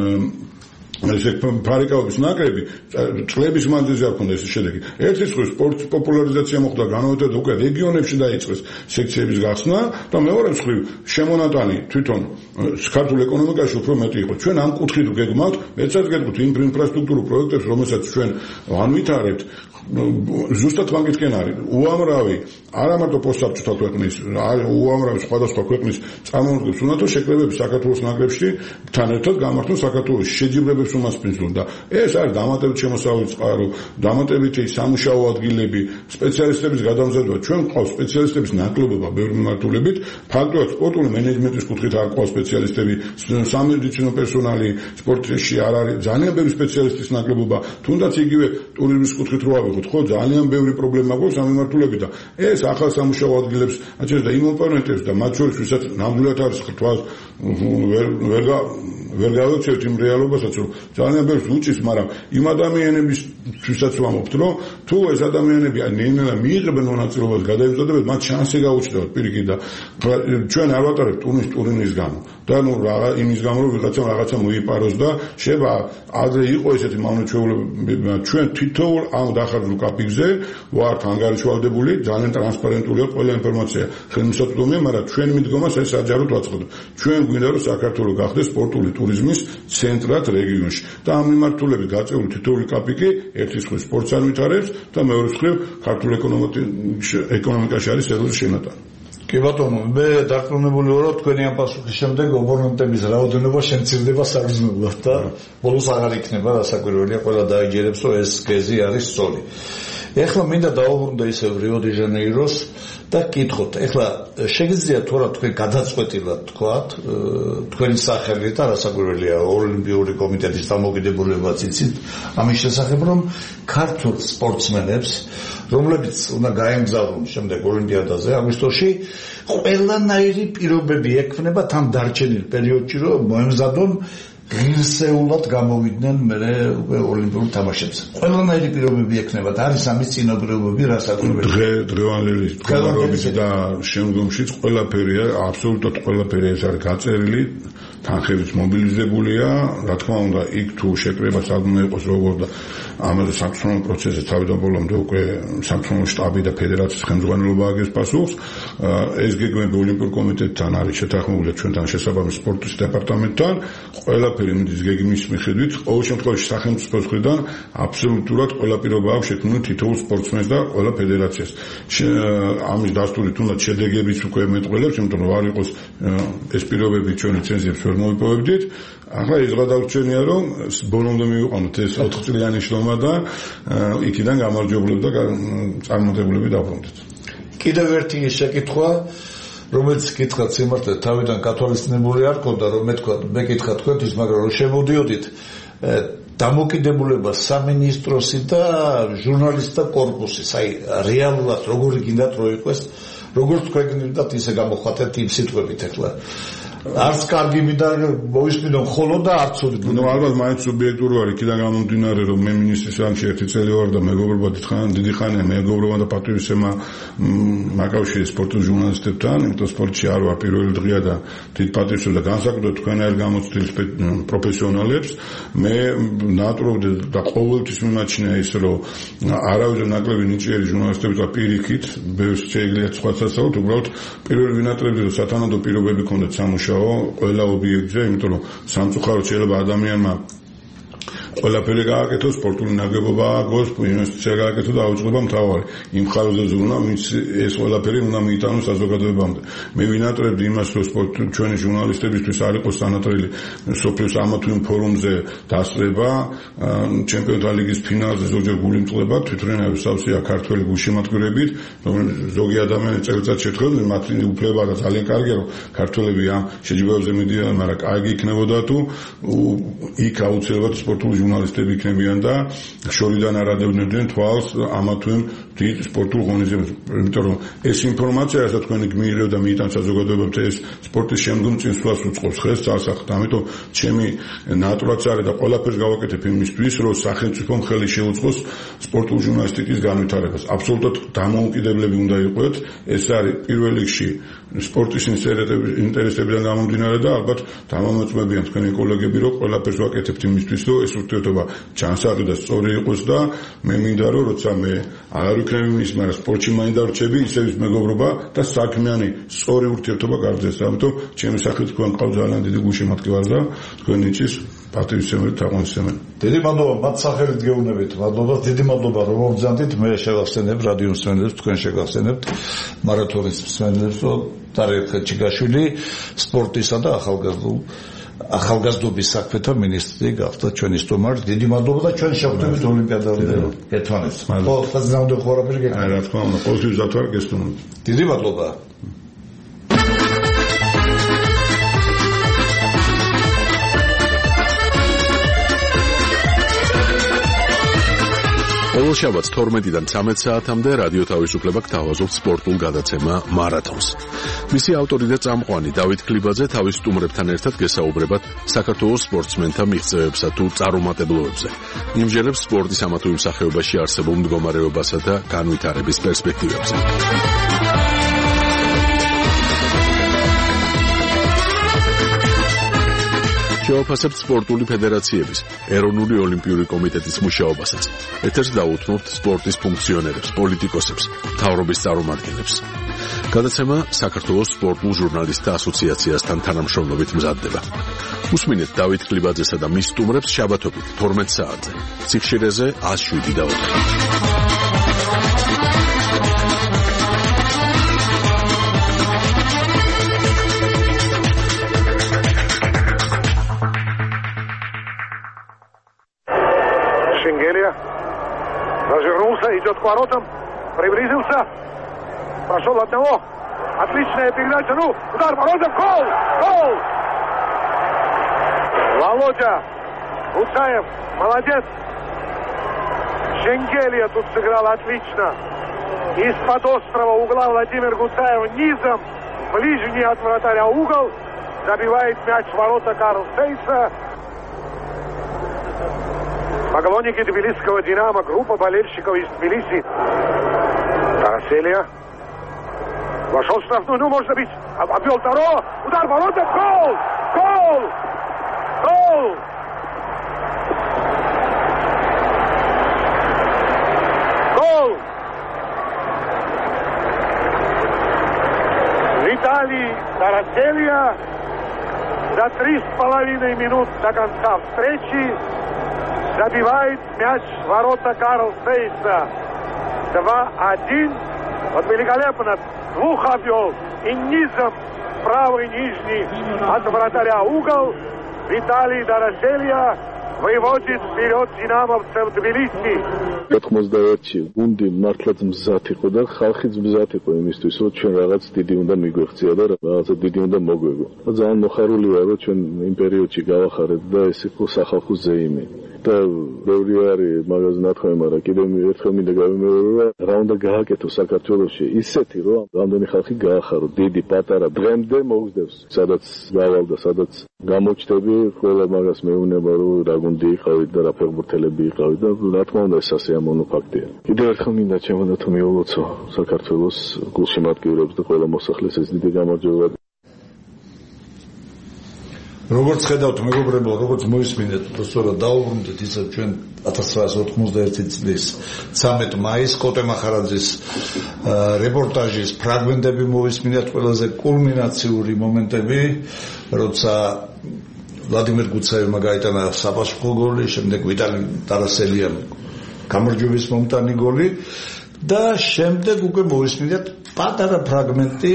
ესე ფარიკაობის ნაკრები წლების მანძილზე არ ქონდა ეს შედეგი. ერთი მხრივ სპორტის პოპულარიზაცია მოხდა განავითარა უკვე რეგიონებში დაიწყეს სექციების გახსნა და მეორე მხრივ შემონატანი თვითონ ქართულ ეკონომიკაში უფრო მეტი იყო. ჩვენ ამ კუთხით ვგეგმავთ, მეცაც გეტყვით იმ ინფრასტრუქტურულ პროექტებს, რომელსაც ჩვენ განვითარებთ ზუსტად მაგითკენ არის უამრავი არა მარტო პოსტსაბჭოთა ქვეყნის უამრავი სხვადასხვა ქვეყნის წარმომადგენლებს უნდა თუ შეკრებები საქართველოს ნაკრებში თან ერთად გამართონ საქართველოს შეჯიბრებებს უმასპინძლონ და ეს არის დამატებით შემოსავლის წყარო, დამატებითი სამუშაო ადგილები, სპეციალისტების გადამზადება. ჩვენ ყავს სპეციალისტების ნაკლებობა ბევრი მიმართულებით, ფაქტობრივად სპორტული მენეჯმენტის კუთხით არ ყავს სპეციალისტები, სამედიცინო პერსონალი სპორტში არ არის ძალიან ბევრი სპეციალისტის ნაკლებობა, თუნდაც იგივე ტურიზმის კუთხით რო ავიღოთ, ხო ძალიან ბევრი პრობლემა გვაქვს ამ მიმართულებით და ეს ახალ სამუშაო ადგილებს აჩენს და იმ ოპონენტებს და მათ შორის ვისაც ნამდვილად არის თვალს ვერ ვერ ვერ გავაცევთ იმ რეალობასაც რომ ძალიან ბევრს უჭირს, მაგრამ იმ ადამიანებისთვისაც ვამბობთ, რომ თუ ეს ადამიანები ნელა მიიღებენ მონაწილეობას, გადაემზადებათ, მათ შანსი გაუჩნდებათ პირიქით და ჩვენ არ ვატარებთ ტურნირს ტურნირის გამო. და ნუ რაღა იმის გამო რომ ვიღაცამ რაღაცა მოიპაროს და შევა ადრე იყო ესეთი მავნეჩვეულება ჩვენ თითოეულ ამ დახარჯულ კაპიკზე ვართ ანგარიშვალდებული ძალიან ტრანსპარენტულია ყველა ინფორმაცია ხელმისაწვდომია მაგრამ ჩვენ მიდგომას ეს საჯაროდ ვაწყობთ ჩვენ გვინდა რომ საქართველო გახდეს სპორტული ტურიზმის ცენტრად რეგიონში და ამ მიმართულებით გაწეული თითოეული კაპიკი ერთის მხრივ სპორტს ავითარებს და მეორე მხრივ ქართულ ეკონომიკაში არის სერიოზული შენატანი. კი ბატონო, მე დარწმუნებული ვარ, რომ თქვენი ამ პასუხის შემდეგ ოპონენტების რაოდენობა შემცირდება საგრძნობლად და ბოლოს აღარ იქნება რასაკვირველია, ყველა დაიჯერებს, რომ ეს გეზი არის სწორი. ეხლა მინდა დავუბრუნდე ისევ რიო-დე-ჟანეიროს და გკითხოთ, ეხლა შეგიძლიათ თუ არა თქვენ გადაწყვეტილად თქვათ, თქვენი სახელით და რასაკვირველია ოლიმპიური კომიტეტის დამოუკიდებულებაც იცით, ამის შესახებ, რომ ქართულ სპორტსმენებს რომლებიც უნდა გაემგზავრონ შემდეგ ოლიმპიადაზე აგვისტოში ყველანაირი პირობები ექნება თან დარჩენილ პერიოდში რომ მოემზადონ ღირსეულად გამოვიდნენ მერე უკვე ოლიმპიურ თამაშებზე. ყველანაირი პირობები ექნება და არის ამის წინაპირობები რასაკვირველია. დღე დღევანდელი მდგომარეობით და შემდგომშიც ყველაფერია, აბსოლუტურად ყველაფერი ეს არის გაწერილი, თანხებიც მობილიზებულია, რა თქმა უნდა, იქ თუ შეკრება საგუნე იყოს როგორ და ამაზე სამწუხარო პროცესზე თავიდან ბოლომდე უკვე სამწუხარო შტაბი და ფედერაციის ხელმძღვანელობა აგებს პასუხს. ეს გეგმები ოლიმპიურ კომიტეტთან არის შეთანხმებული ჩვენთან შესაბამის სპორტის დეპარტამენტთან. ყველაფერი მიდის გეგმის მიხედვით, ყოველ შემთხვევაში სახელმწიფოს მხრიდან აბსოლუტურად ყველა პირობა აქვს შექმნილი თითოეულ სპორტსმენს და ყველა ფედერაციას. ამის დასტურით უნდა შედეგებიც უკვე მეტყველებს, იმიტომ რომ არ იყოს ეს პირობები ჩვენ ლიცენზიებს ვერ მოვიპოვებდით. ახლა ის გადავრჩენია რომ ბოლომდე მივიყვანოთ ეს ოთხ წლიანი შრომა და იქიდან გამარჯვებლები და წარმატებულები დავბრუნდეთ. კიდევ ერთი შეკითხვა რომელიც კითხა სიმართლე თავიდან კათოლიციზმული არ ქონდა რომ მეთქვა მე კითხა თქვენთვის მაგრამ რომ შემოდიოდით დამოკიდებულება სამინისტროსი და ჟურნალისტთა კორპუსის აი რეალურად როგორი გინდათ რომ იყოს როგორც თქვენ გინდათ ისე გამოხატეთ იმ სიტყვებით ახლა არც კარგი მინდა მოვისმინო ხოლო და არც უდი. ნუ ალბათ მაინც სუბიექტური არის, იქიდან გამომდინარე რომ მე მინისტრის რანგში ერთი წელი ვარ და მეგობრობა დიდხან დიდი ხანია მეგობრობა და პატრიოტიზმი მაკავშირე სპორტულ ჟურნალისტებთან, იმიტომ სპორტში არ ვარ პირველი დღეა და დიდ პატრიოტიზმს და განსაკუთრებით თქვენ არ გამოცდილ პროფესიონალებს მე ნატურობდი და ყოველთვის მიმაჩნია ის რომ არავითარ ნაკლები ნიჭიერი ჟურნალისტები და პირიქით ბევრს შეიძლება სხვა სასწაულად უბრალოდ პირველი ვინატრებდი რომ სათანადო პირობები ქონდეთ სამუშაო ყველა ობიექტზე, იმიტომ რომ სამწუხაროდ შეიძლება ადამიანმა ყველაფერი გააკეთოს, სპორტული ნაგებობა ააგოს, ინვესტიცია გააკეთოს და აუწყდება მთავარი. იმ ხარჯზე ზრუნვა, ვინც ეს ყველაფერი უნდა მიიტანოს საზოგადოებამდე. მე ვინატრებდი იმას, რომ სპორტ ჩვენი ჟურნალისტებისთვის არ იყოს სანატრელი სოფლის ამა თუ იმ ფორუმზე დასწრება, ჩემპიონთა ლიგის ფინალზე ზოგჯერ გული მწყდება, თვითრენავის სავსეა ქართველი გულშემატკივრებით, რომელიც ზოგი ადამიანი წელიწად შეთხევდნენ, მათი უფლება და ძალიან კარგია, რომ ქართველები ამ შეჯიბრებებზე მიდიან, მაგრამ კარგი იქნებოდა თუ იქ აუცილებლად სპორტული ჟურნალისტები იქნებიან და შორიდან არადევნებდნენ თვალს ამა თუ იმ დიდ სპორტულ ღონისძიებებს. იმიტომ რომ ეს ინფორმაცია, რასაც თქვენი გმირევ და მიიტან საზოგადოებამ ეს სპორტის შემდგომ წინსვლას უწყობს ხელს წარსახად. ამიტომ ჩემი ნატურაც არის და ყველაფერს გავაკეთებ იმისთვის, რომ სახელმწიფომ ხელი შეუწყოს სპორტულ ჟურნალისტიკის განვითარებას. აბსოლუტურად დამოუკიდებლები უნდა იყვეთ. ეს არის პირველ რიგში სპორტის ინტერესებიდან გამომდინარე და ალბათ დამამოწმებიან თქვენი კოლეგები, რომ ყველაფერს ვაკეთებთ იმისთვის, რომ ეს ურთიერთობა ჩანსაღი და სწორი იყოს და მე მინდა რომ როცა მე აღარ ვიქნები მის, მაგრამ სპორტში მაინც დავრჩები, ისევ ის მეგობრობა და საქმიანი სწორი ურთიერთობა გარძეს. ამიტომ ჩემი სახით თქვენ ყავთ ძალიან დიდი გულშემატკივარი და თქვენ ნიჭის პატრიოტიზმით თაყვანისმცემელი. დიდი მადლობა მათ სახელით გეუბნებით. მადლობა, დიდი მადლობა რომ მოგზავნით. მე შევახსენებ რადიო მსმენელებს, თქვენ შეგახსენებთ მარათონის მსმენელებს, რომ დარიელ ხეჩიგაშვილი სპორტისა და ახალგაზრდულ ახალგაზრდობის საქმეთა მინისტრი გახდა ჩვენი სტუმარი. დიდი მადლობა და ჩვენ შევხვდებით ოლიმპიადაზე ერთმანეთს. ხო, ხაზნაუდე ხوارაფერი გეკეთე. რა თქმა უნდა, ყოველთვის დათვალ გესტუმროთ. დიდი მადლობა. ყოველშაბათს თორმეტიდან ცამეტ საათამდე რადიო თავისუფლება გთავაზობს სპორტულ გადაცემა მარათონს. მისი ავტორი და წამყვანი დავით კლიბაძე თავის სტუმრებთან ერთად გესაუბრებათ საქართველოს სპორტსმენთა მიღწევებსა თუ წარუმატებლობებზე. იმჯერებს სპორტის ამა თუ იმ სახეობაში არსებულ მდგომარეობასა და განვითარების პერსპექტივებზე. შევაფასებთ სპორტული ფედერაციების, ეროვნული ოლიმპიური კომიტეტის მუშაობასაც. ეთერს დაუთმობთ სპორტის ფუნქციონერებს, პოლიტიკოსებს, მთავრობის წარმომადგენლებს. გადაცემა საქართველოს სპორტულ ჟურნალისტთა ასოციაციასთან თანამშრომლობით მზადდება. უსმინეთ დავით კლიბაძესა და მის სტუმრებს შაბათობით თორმეტ საათზე. ციხშირეზე ას შვიდი და ოთხი. Развернулся, идет к воротам, приблизился, прошел одного, отличная передача, ну, удар воротам, гол, гол! Володя Гуцаев, молодец, Шенгелья тут сыграл отлично, из-под острого угла Владимир Гуцаев низом, ближний от вратаря угол, забивает мяч в ворота Карл Сейса. Поклонники тбилисского «Динамо», группа болельщиков из Тбилиси. Тараселия. Вошел в штрафную, ну, можно бить. Обвел второго. Удар ворота. Гол! Гол! Гол! Гол! Виталий Тараселия за три с половиной минут до конца встречи забивает мяч в ворота Карл Сейса. два один. Вот великолепно. Двух обвел. И низом правый нижний от вратаря угол. Виталий Тараселия выводит вперед динамовцев Тбилиси. ოთხმოცდაერთში გუნდი მართლაც მზად იყო და ხალხიც მზად იყო იმისთვის, რომ ჩვენ რაღაც დიდი უნდა მიგვეღწია და რაღაცა დიდი უნდა მოგვეგო. და ძალიან მოხარული ვარ, რომ ჩვენ იმ პერიოდში გავახარეთ და ეს იყო სახალხო ზეიმი. და ბევრი არის მაგაზე ნათქვამი, მაგრამ კიდევ ერთხელ მინდა გავიმეორო, რა უნდა გააკეთო საქართველოში ისეთი, რომ რამდენი ხალხი გაახარო, დიდი, პატარა, დღემდე მოგვდევს. სადაც გავალ და სადაც გამოჩნდები, ყველა მაგას მეუბნება, რომ რა გუნდი იყავით და რა ფეხბურთელები იყავით და რა თქმა უნდა ეს სასიამოვნო ფაქტია. კიდევ ერთხელ მინდა ჩემო თუ მიულოცო საქართველოს გულშემატკივრებს და ყველა მოსახლეს ეს დიდი გამარჯვება. როგორც ხედავთ მეგობრებო, როგორც მოისმინეთ, სწორად დაუბრუნდით ისევ ჩვენ ათას ცხრაასი ოთხმოცდაერთი წლის ცამეტ მაისს კოტე მახარაძის რეპორტაჟის ფრაგმენტები მოისმინეთ, ყველაზე კულმინაციური მომენტები, როცა ვლადიმერ გუცაევმა გაიტანა საპასუხო გოლი, შემდეგ ვიტალი ტარასელიამ გამარჯვების მომტანი გოლი და შემდეგ უკვე მოისმინეთ პატარა ფრაგმენტი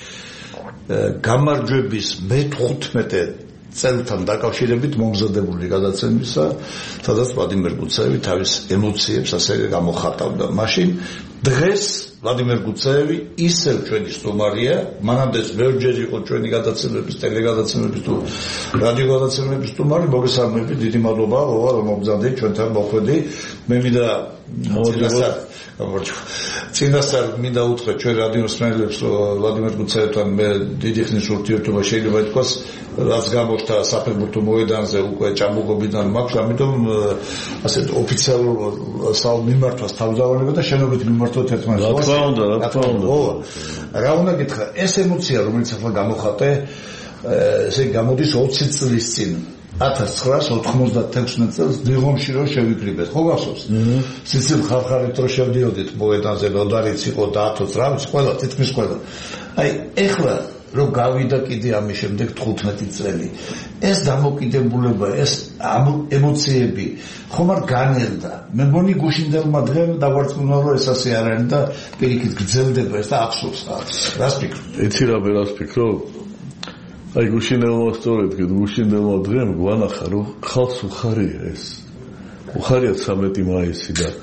გამარჯვების მეთერთმეტე წელთან დაკავშირებით მომზადებული გადაცემისა, სადაც ვლადიმერ გუცაევი თავის ემოციებს ასე გამოხატავდა. მაშინ დღეს ვლადიმერ გუცაევი ისევ ჩვენი სტუმარია, მანამდეც ბევრჯერ იყო ჩვენი გადაცემების, ტელეგადაცემების თუ რადიო გადაცემების სტუმარი. მოგესალმებით, დიდი მადლობა, რომ მომზადეთ ჩვენთან მოხვედი. მე მინდა წინასწარ წინასწარ მინდა უთხრა ჩვენ რადიო მსმენელებს, რომ ვლადიმერ გუცაევთან მე დიდი ხნის ურთიერთობა შეიძლება ითქვას, რაც გამოჩნდა საფეხბურთო მოედანზე უკვე ჭაბუკობიდან მაქვს, ამიტომ ასეთ ოფიციალურ მიმართვას თავზავარება და შენობით მიმართოთ ერთმანეთს. რა თქმა უნდა, რა თქმა უნდა. რა უნდა გითხრა, ეს ემოცია, რომელიც ახლა გამოხატე, ესე გამოდის ოცი წლის წინ. ათას ცხრაასი ოთხმოცდათექვსმეტ წელს დიღომში რომ შევიკრიბეთ. ხო გახსოვს? სიცილ ხარხარით რომ შევდიოდით მოედანზე, ლოდარიც იყო და ათოც რა ვიცი, ყველა თითქმის ყველა. აი, ეხლა რომ გავიდა კიდე ამის შემდეგ თხუთმეტი წელი. ეს დამოკიდებულება, ეს ემოციები ხომ არ განერდა. მე მგონი გუშინდელმა დღემ დავარწმუნა, რომ ეს ასე არ არის და პირიქით გრძელდება ეს და ახსოვს ხალხს. რას ფიქრობ? იცი რა ვერას ფიქრობ? აი გუშინდელმა სწორედ გუშინდელმა დღემ გვანახა, რომ ხალხს უხარია ეს. უხარია ცამეტი მაისი და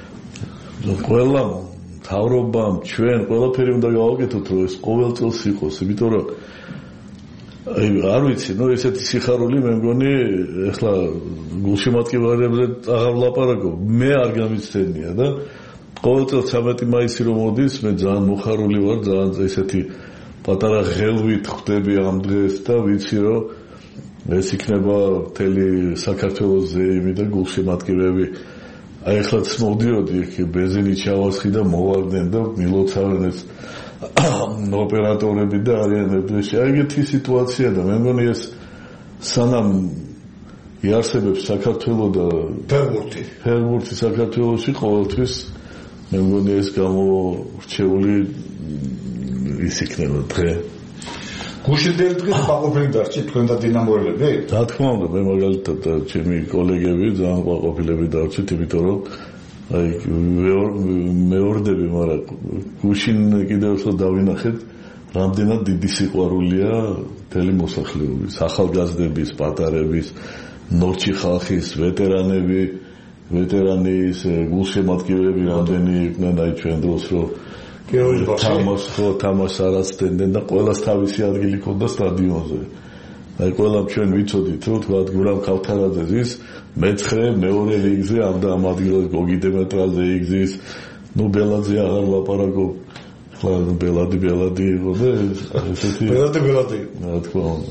ყველა მთავრობამ, ჩვენ ყველაფერი უნდა გავაკეთოთ, რომ ეს ყოველ წელს იყოს, იმიტომ რომ აი არ ვიცი, ნუ ესეთი სიხარული მე მგონი ეხლა გულშემატკივარებზე აღარ ვლაპარაკობ, მე არ გამიცდენია და ყოველწელს ცამეტი მაისი რომ მოდის, მე ძალიან მოხარული ვარ, ძალიან ესეთი პატარა ღელვით ხვდები ამ დღეს და ვიცი რომ ეს იქნება მთელი საქართველოს ზეიმი და გულშემატკივრები. აი ეხლაც მოვდიოდი იქ ბენზინი ჩავასხი და მოვარდნენ და მილოცავენ ეს ოპერატორები და არიან დღეში. აი ეგეთი სიტუაცია და მე მგონი ეს სანამ იარსებებს საქართველოს და ფეხბურთი ფეხბურთი საქართველოში ყოველთვის მე მგონი ეს გამორჩეული ის იქნება დღე. გუშინდელი დღეს გაყოფილი დარჩი თქვენ და დინამოელები? რა თქმა უნდა, მე მაგალითად ჩემი კოლეგები ძალიან გაყოფილები დარჩით, იმიტომ რომ აი მეორდები, მაგრამ გუშინ კიდევ ახლა დავინახეთ, რამდენად დიდი სიყვარულია მთელი მოსახლეობის, ახალგაზრდების, პატარების, ნორჩი ხალხის, ვეტერანები, ვეტერანის გულშემატკივრები რამდენი იყვნენ აი ჩვენ დროს რომ თამაშ ხო თამაშ არაცდენდნენ და ყველას თავისი ადგილი ჰქონდა სტადიონზე. აი ყველამ ჩვენ ვიცოდით რომ თქვა გურამ ქავთარაძე ზის მეცხრე მეორე რიგზე ამ და ამ ადგილას გოგი დემეტრაძე იგზის, ნუ ბელაძე აღარ ლაპარაკობ, ხლა ბელადი ბელადი იყო და ესეთი ბელადი ბელადი რა თქმა უნდა.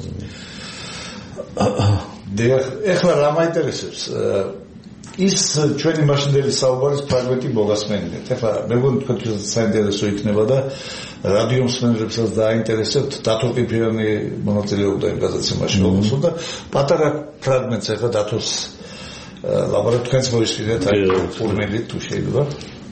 დიახ, ეხლა რა მაინტერესებს ის ჩვენი მაშინდელი საუბარის ფრაგმენტი მოგასმენინეთ. ეხლა მე მგონი თქვენთვის საინტერესო იქნება და რადიო მსმენელებსაც დააინტერესებთ. დათო ყიფიანი მონაწილეობდა იმ გაზეთაში ოფისო და პატარა ფრაგმენტს ეხლა დათოს ლაბორატორიას თქვენს მოისმინეთ აი ფორმელით თუ შეიძლება.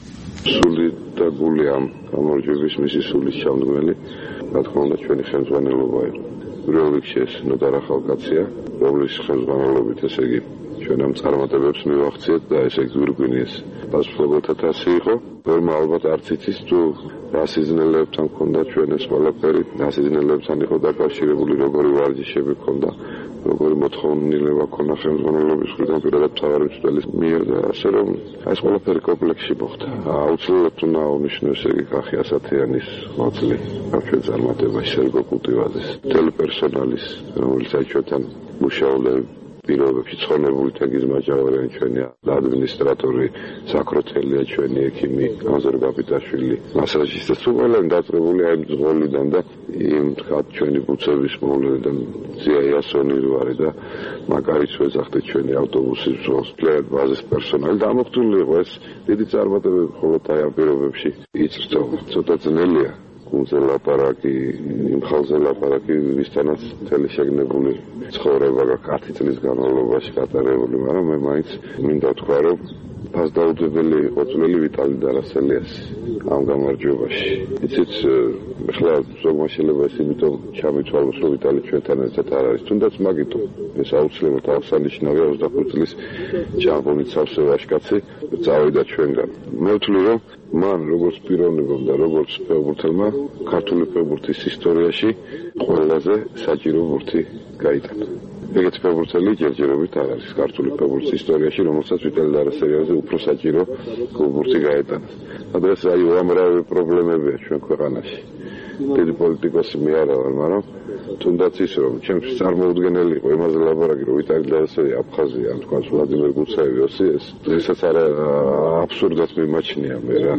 სული და გული ამ გამარჯვების მისი სულის ჩამდგმელი რა თქმა უნდა ჩვენი ხელმძღვანელობა იყო. პირველ რიგში ეს ნოდარ ახალგაზრდია, რომლის ხელმძღვანელობით ესე იგი ჩვენ ამ წარმატებებს მივახციეთ და ესე გვირგვინეს პასუხობათა თასი იყო. ვერმა ალბათ არც იცის თუ რა სიზნელებთან ჰქონდა ჩვენ ეს ყველაფერი, რა სიზნელებთან იყო დაკავშირებული, როგორი ვარჯიშები ჰქონდა, როგორი მოთხოვნილება ჰქონდა ხელმძღვანელობის მხრიდან პირადად მთავარი მწვრთნელის მიერ და ასე რომ ეს ყველაფერი კომპლექსში მოხდა. აუცილებლად უნდა აღნიშნოს ესე იგი კახი ასათიანის ღვაწლი ჩვენ წარმატებაში, სერგო კულტივაძის, მთელი პერსონალის, რომელიც აი ჩვენთან მუშაობდა პირობებში ცხოვრებული თეგის მაჯავარიანი ჩვენი ადმინისტრატორი საკროთელია ჩვენი ექიმი აზერ გაბიტაშვილი მასაჟისტი სულელენ დაწყებული აი მძღოლიდან და იმ თქვა ჩვენი ბუცების მოვლენიდან ზია იასონი ვარი და მაგარიც ვეძახდეთ ჩვენი ავტობუსის მძღოლს პლეერ ბაზის პერსონალი და ამოხტული იყო ეს დიდი წარმატებები მხოლოდ აი ამ პირობებში იწრთო ცოტა ძნელია გუნზე ლაპარაკი, იმ ხალხზე ლაპარაკი, ვისთანაც მთელი შეგნებული ცხოვრება გაქვს ათი წლის განმავლობაში გატარებული, მაგრამ მე მაინც მინდა ვთქვა, რომ ფასდაუძებელი იყო წვლილი ვიტალი დარასელიას ამ გამარჯვებაში. იცით, ახლა ზოგმა შეიძლება ეს იმიტომ ჩამიცვალოს, რომ ვიტალი ჩვენთან ერთად არ არის, თუნდაც მაგით ეს აუცილებლად აღსანიშნავია ოცდახუთ წლის ჯამბონით სავსე ვაჟკაცი წავიდა ჩვენგან. მე ვთვლი, რომ მან როგორც პიროვნებამ და როგორც ფეხბურთელმა ქართული ფეხბურთის ისტორიაში ყველაზე საჭირო ბურთი გაიტანა. ეგეთი ფეხბურთელი ჯერჯერობით არ არის ქართული ფეხბურთის ისტორიაში, რომელსაც ვიტალი დარასელიაზე უფრო საჭირო ბურთი გაეტანა. ადრეს აი უამრავი პრობლემებია ჩვენ ქვეყანაში. დიდი პოლიტიკოსი მე არა ვარ, მაგრამ თუნდაც ის რომ ჩემთვის წარმოუდგენელი იყო იმაზე ლაბორატორი რომ ვიტალი დარასელი აფხაზია, ამ თქვა ვლადიმერ გუცაევი ოსიეს, დღესაც არა აბსურდად მიმაჩნია მე რა.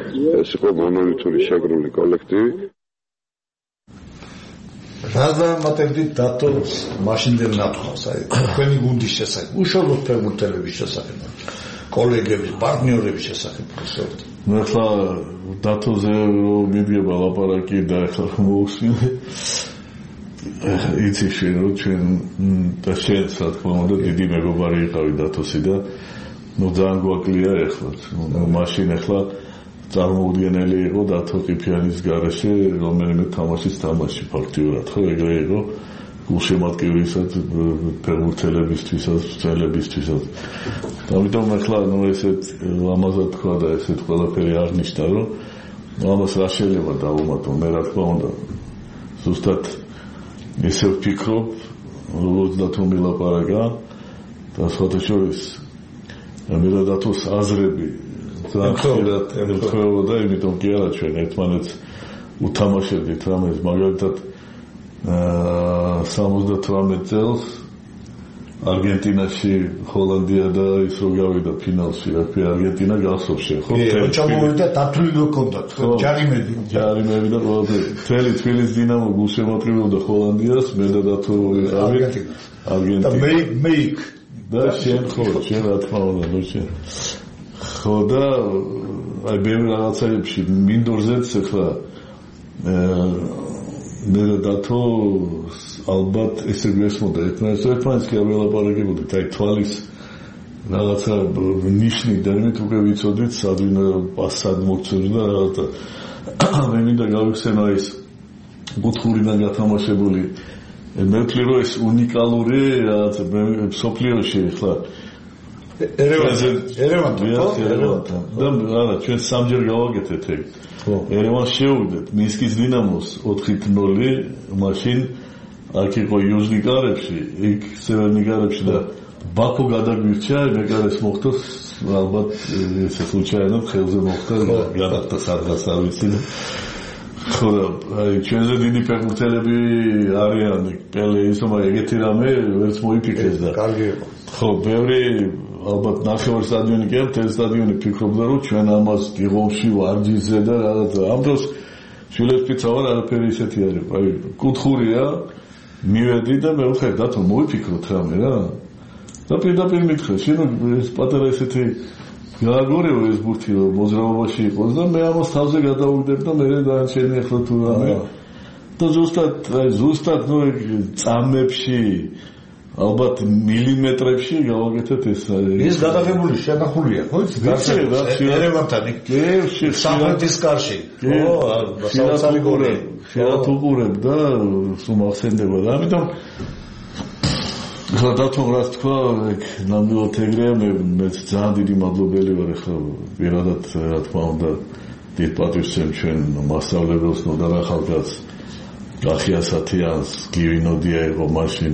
ეს იყო მონოლითური შეგრული კოლექტივი. რა დამატებდით დათოს მაშინდელ ნათქვამს, აი თქვენი გუნდის შესახებ, უშუალოდ ფეხბურთელების შესახებ, კოლეგების, პარტნიორების შესახებ ვსაუბრობთ. ნუ ახლა დათოზე რომ მიდგება ლაპარაკი და ახლა მოусმინე იცი შენ რომ ჩვენ და შენ რა თქმა უნდა დიდი მეგობარი იყავი დათოსი და ნუ ძალიან გვაკლია ახლა ნუ მაშინ ახლა წარმოუდგენელი იყო დათო ყიფიანის გარეშე რომელიმე თამაშის თამაში ფაქტიურად ხო ეგრე იყო გულშემატკივრისაც ფეხბურთელებისთვისაც მცველებისთვისაც ამიტომ ახლა ნუ ესეთ ლამაზად თქვა და ესეთ ყველაფერი აღნიშნა რომ ამას რა შეიძლება დავუმატო მე რა თქმა უნდა ზუსტად ესე ვფიქრობ როგორც დათო მილაპარაკა და სხვათა შორის მე და დათოს აზრები ემთხვეოდათ ემთხვეოდა იმიტომ კი არა ჩვენ ერთმანეთს უთამაშებდით რამეს მაგალითად სამოცდათვრამეტ წელს არგენტინაში ჰოლანდია და ის რო გავიდა ფინალში, რა ქვია, არგენტინა გახსოვს შენ, ხო? კი, ჩამოვიდა დათვლილი ჰქონდათ, ჯარიმები. ჯარიმები და ყველაფერი. თელი თბილისის დინამო გულშემატკივრობდა ჰოლანდიას, მე და დათო ვიყავი არგენტინა. და მე მე იქ და შენ ხო, შენ რა თქმა უნდა, ნუ შენ. ხო და აი ბევრი რაღაცაებში მინდორზეც ახლა მე და დათო ალბათ ესე გვესმოდა ერთმანეთს ერთმანეთს კი არ ველაპარაკებოდით აი თვალის რაღაცა ნიშნი და იმით უკვე ვიცოდით სადვინა პასად მოგწევს და რაღაცა მე მინდა გავიხსენო ეს გუთხურიდან გათამაშებული მე ვთვლი რომ ეს უნიკალური რაღაცა სოფლიოში ახლა ერევანთან ერევანთან და არა ჩვენ სამჯერ გავაკეთეთ ეგ ერევანს შევიდეთ მინსკის დინამოს ოთხ ნული მაშინ აქ იყო იუზნიკარებში იქ სევერნიკარებში და ბაქო გადაგვირჩა მეკარეს მოხდა ალბათ ესე случайно ხელზე მოხდა გადახდა სადღაც არ ვიცი ხო აი ჩვენზე დიდი ფეხბურთელები არიან პელე ისო მაგრამ ეგეთი რამე ვერც მოიფიქრეს და კარგი იყო ხო ბევრი ალბათ ნახევარ სტადიონი კი არა თელ სტადიონი ფიქრობდა რომ ჩვენ ამას გიღომში ვარჯიშზე და რაღაცა ამ დროს შვილებს ვარ არაფერი ისეთი არის აი კუთხურია მივედი და მე ვხედავ დათო მოიფიქროთ რამე რა და პირდაპირ მითხრა შენ ეს პატარა ესეთი გააგორეო ეს ბურთი რომ მოძრაობაში იყოს და მე ამას თავზე გადავუგდებ და მე დაანჩენი ახლა თუ რამე და ზუსტად აი ზუსტად ნუ წამებში ალბათ მილიმეტრებში გავაკეთეთ ეს ის გადაღებული შენახულია ხო იცი ერევანთან კი სამხრეთის კარში ხო საოცარი გოლი შეიძლება უყურებ და სულ მახსენდება და ამიტომ ხა დათომ რა თქვა ეგ ნამდვილად ეგრეა მე მეც ძალიან დიდი მადლობელი ვარ ახლა პირადად რა თქმა უნდა დიდ პატივს ვცემ ჩვენ მასწავლებელს ნოდარ ახალგაზრდას გახია სათიანს გივინოდია იყო მაშინ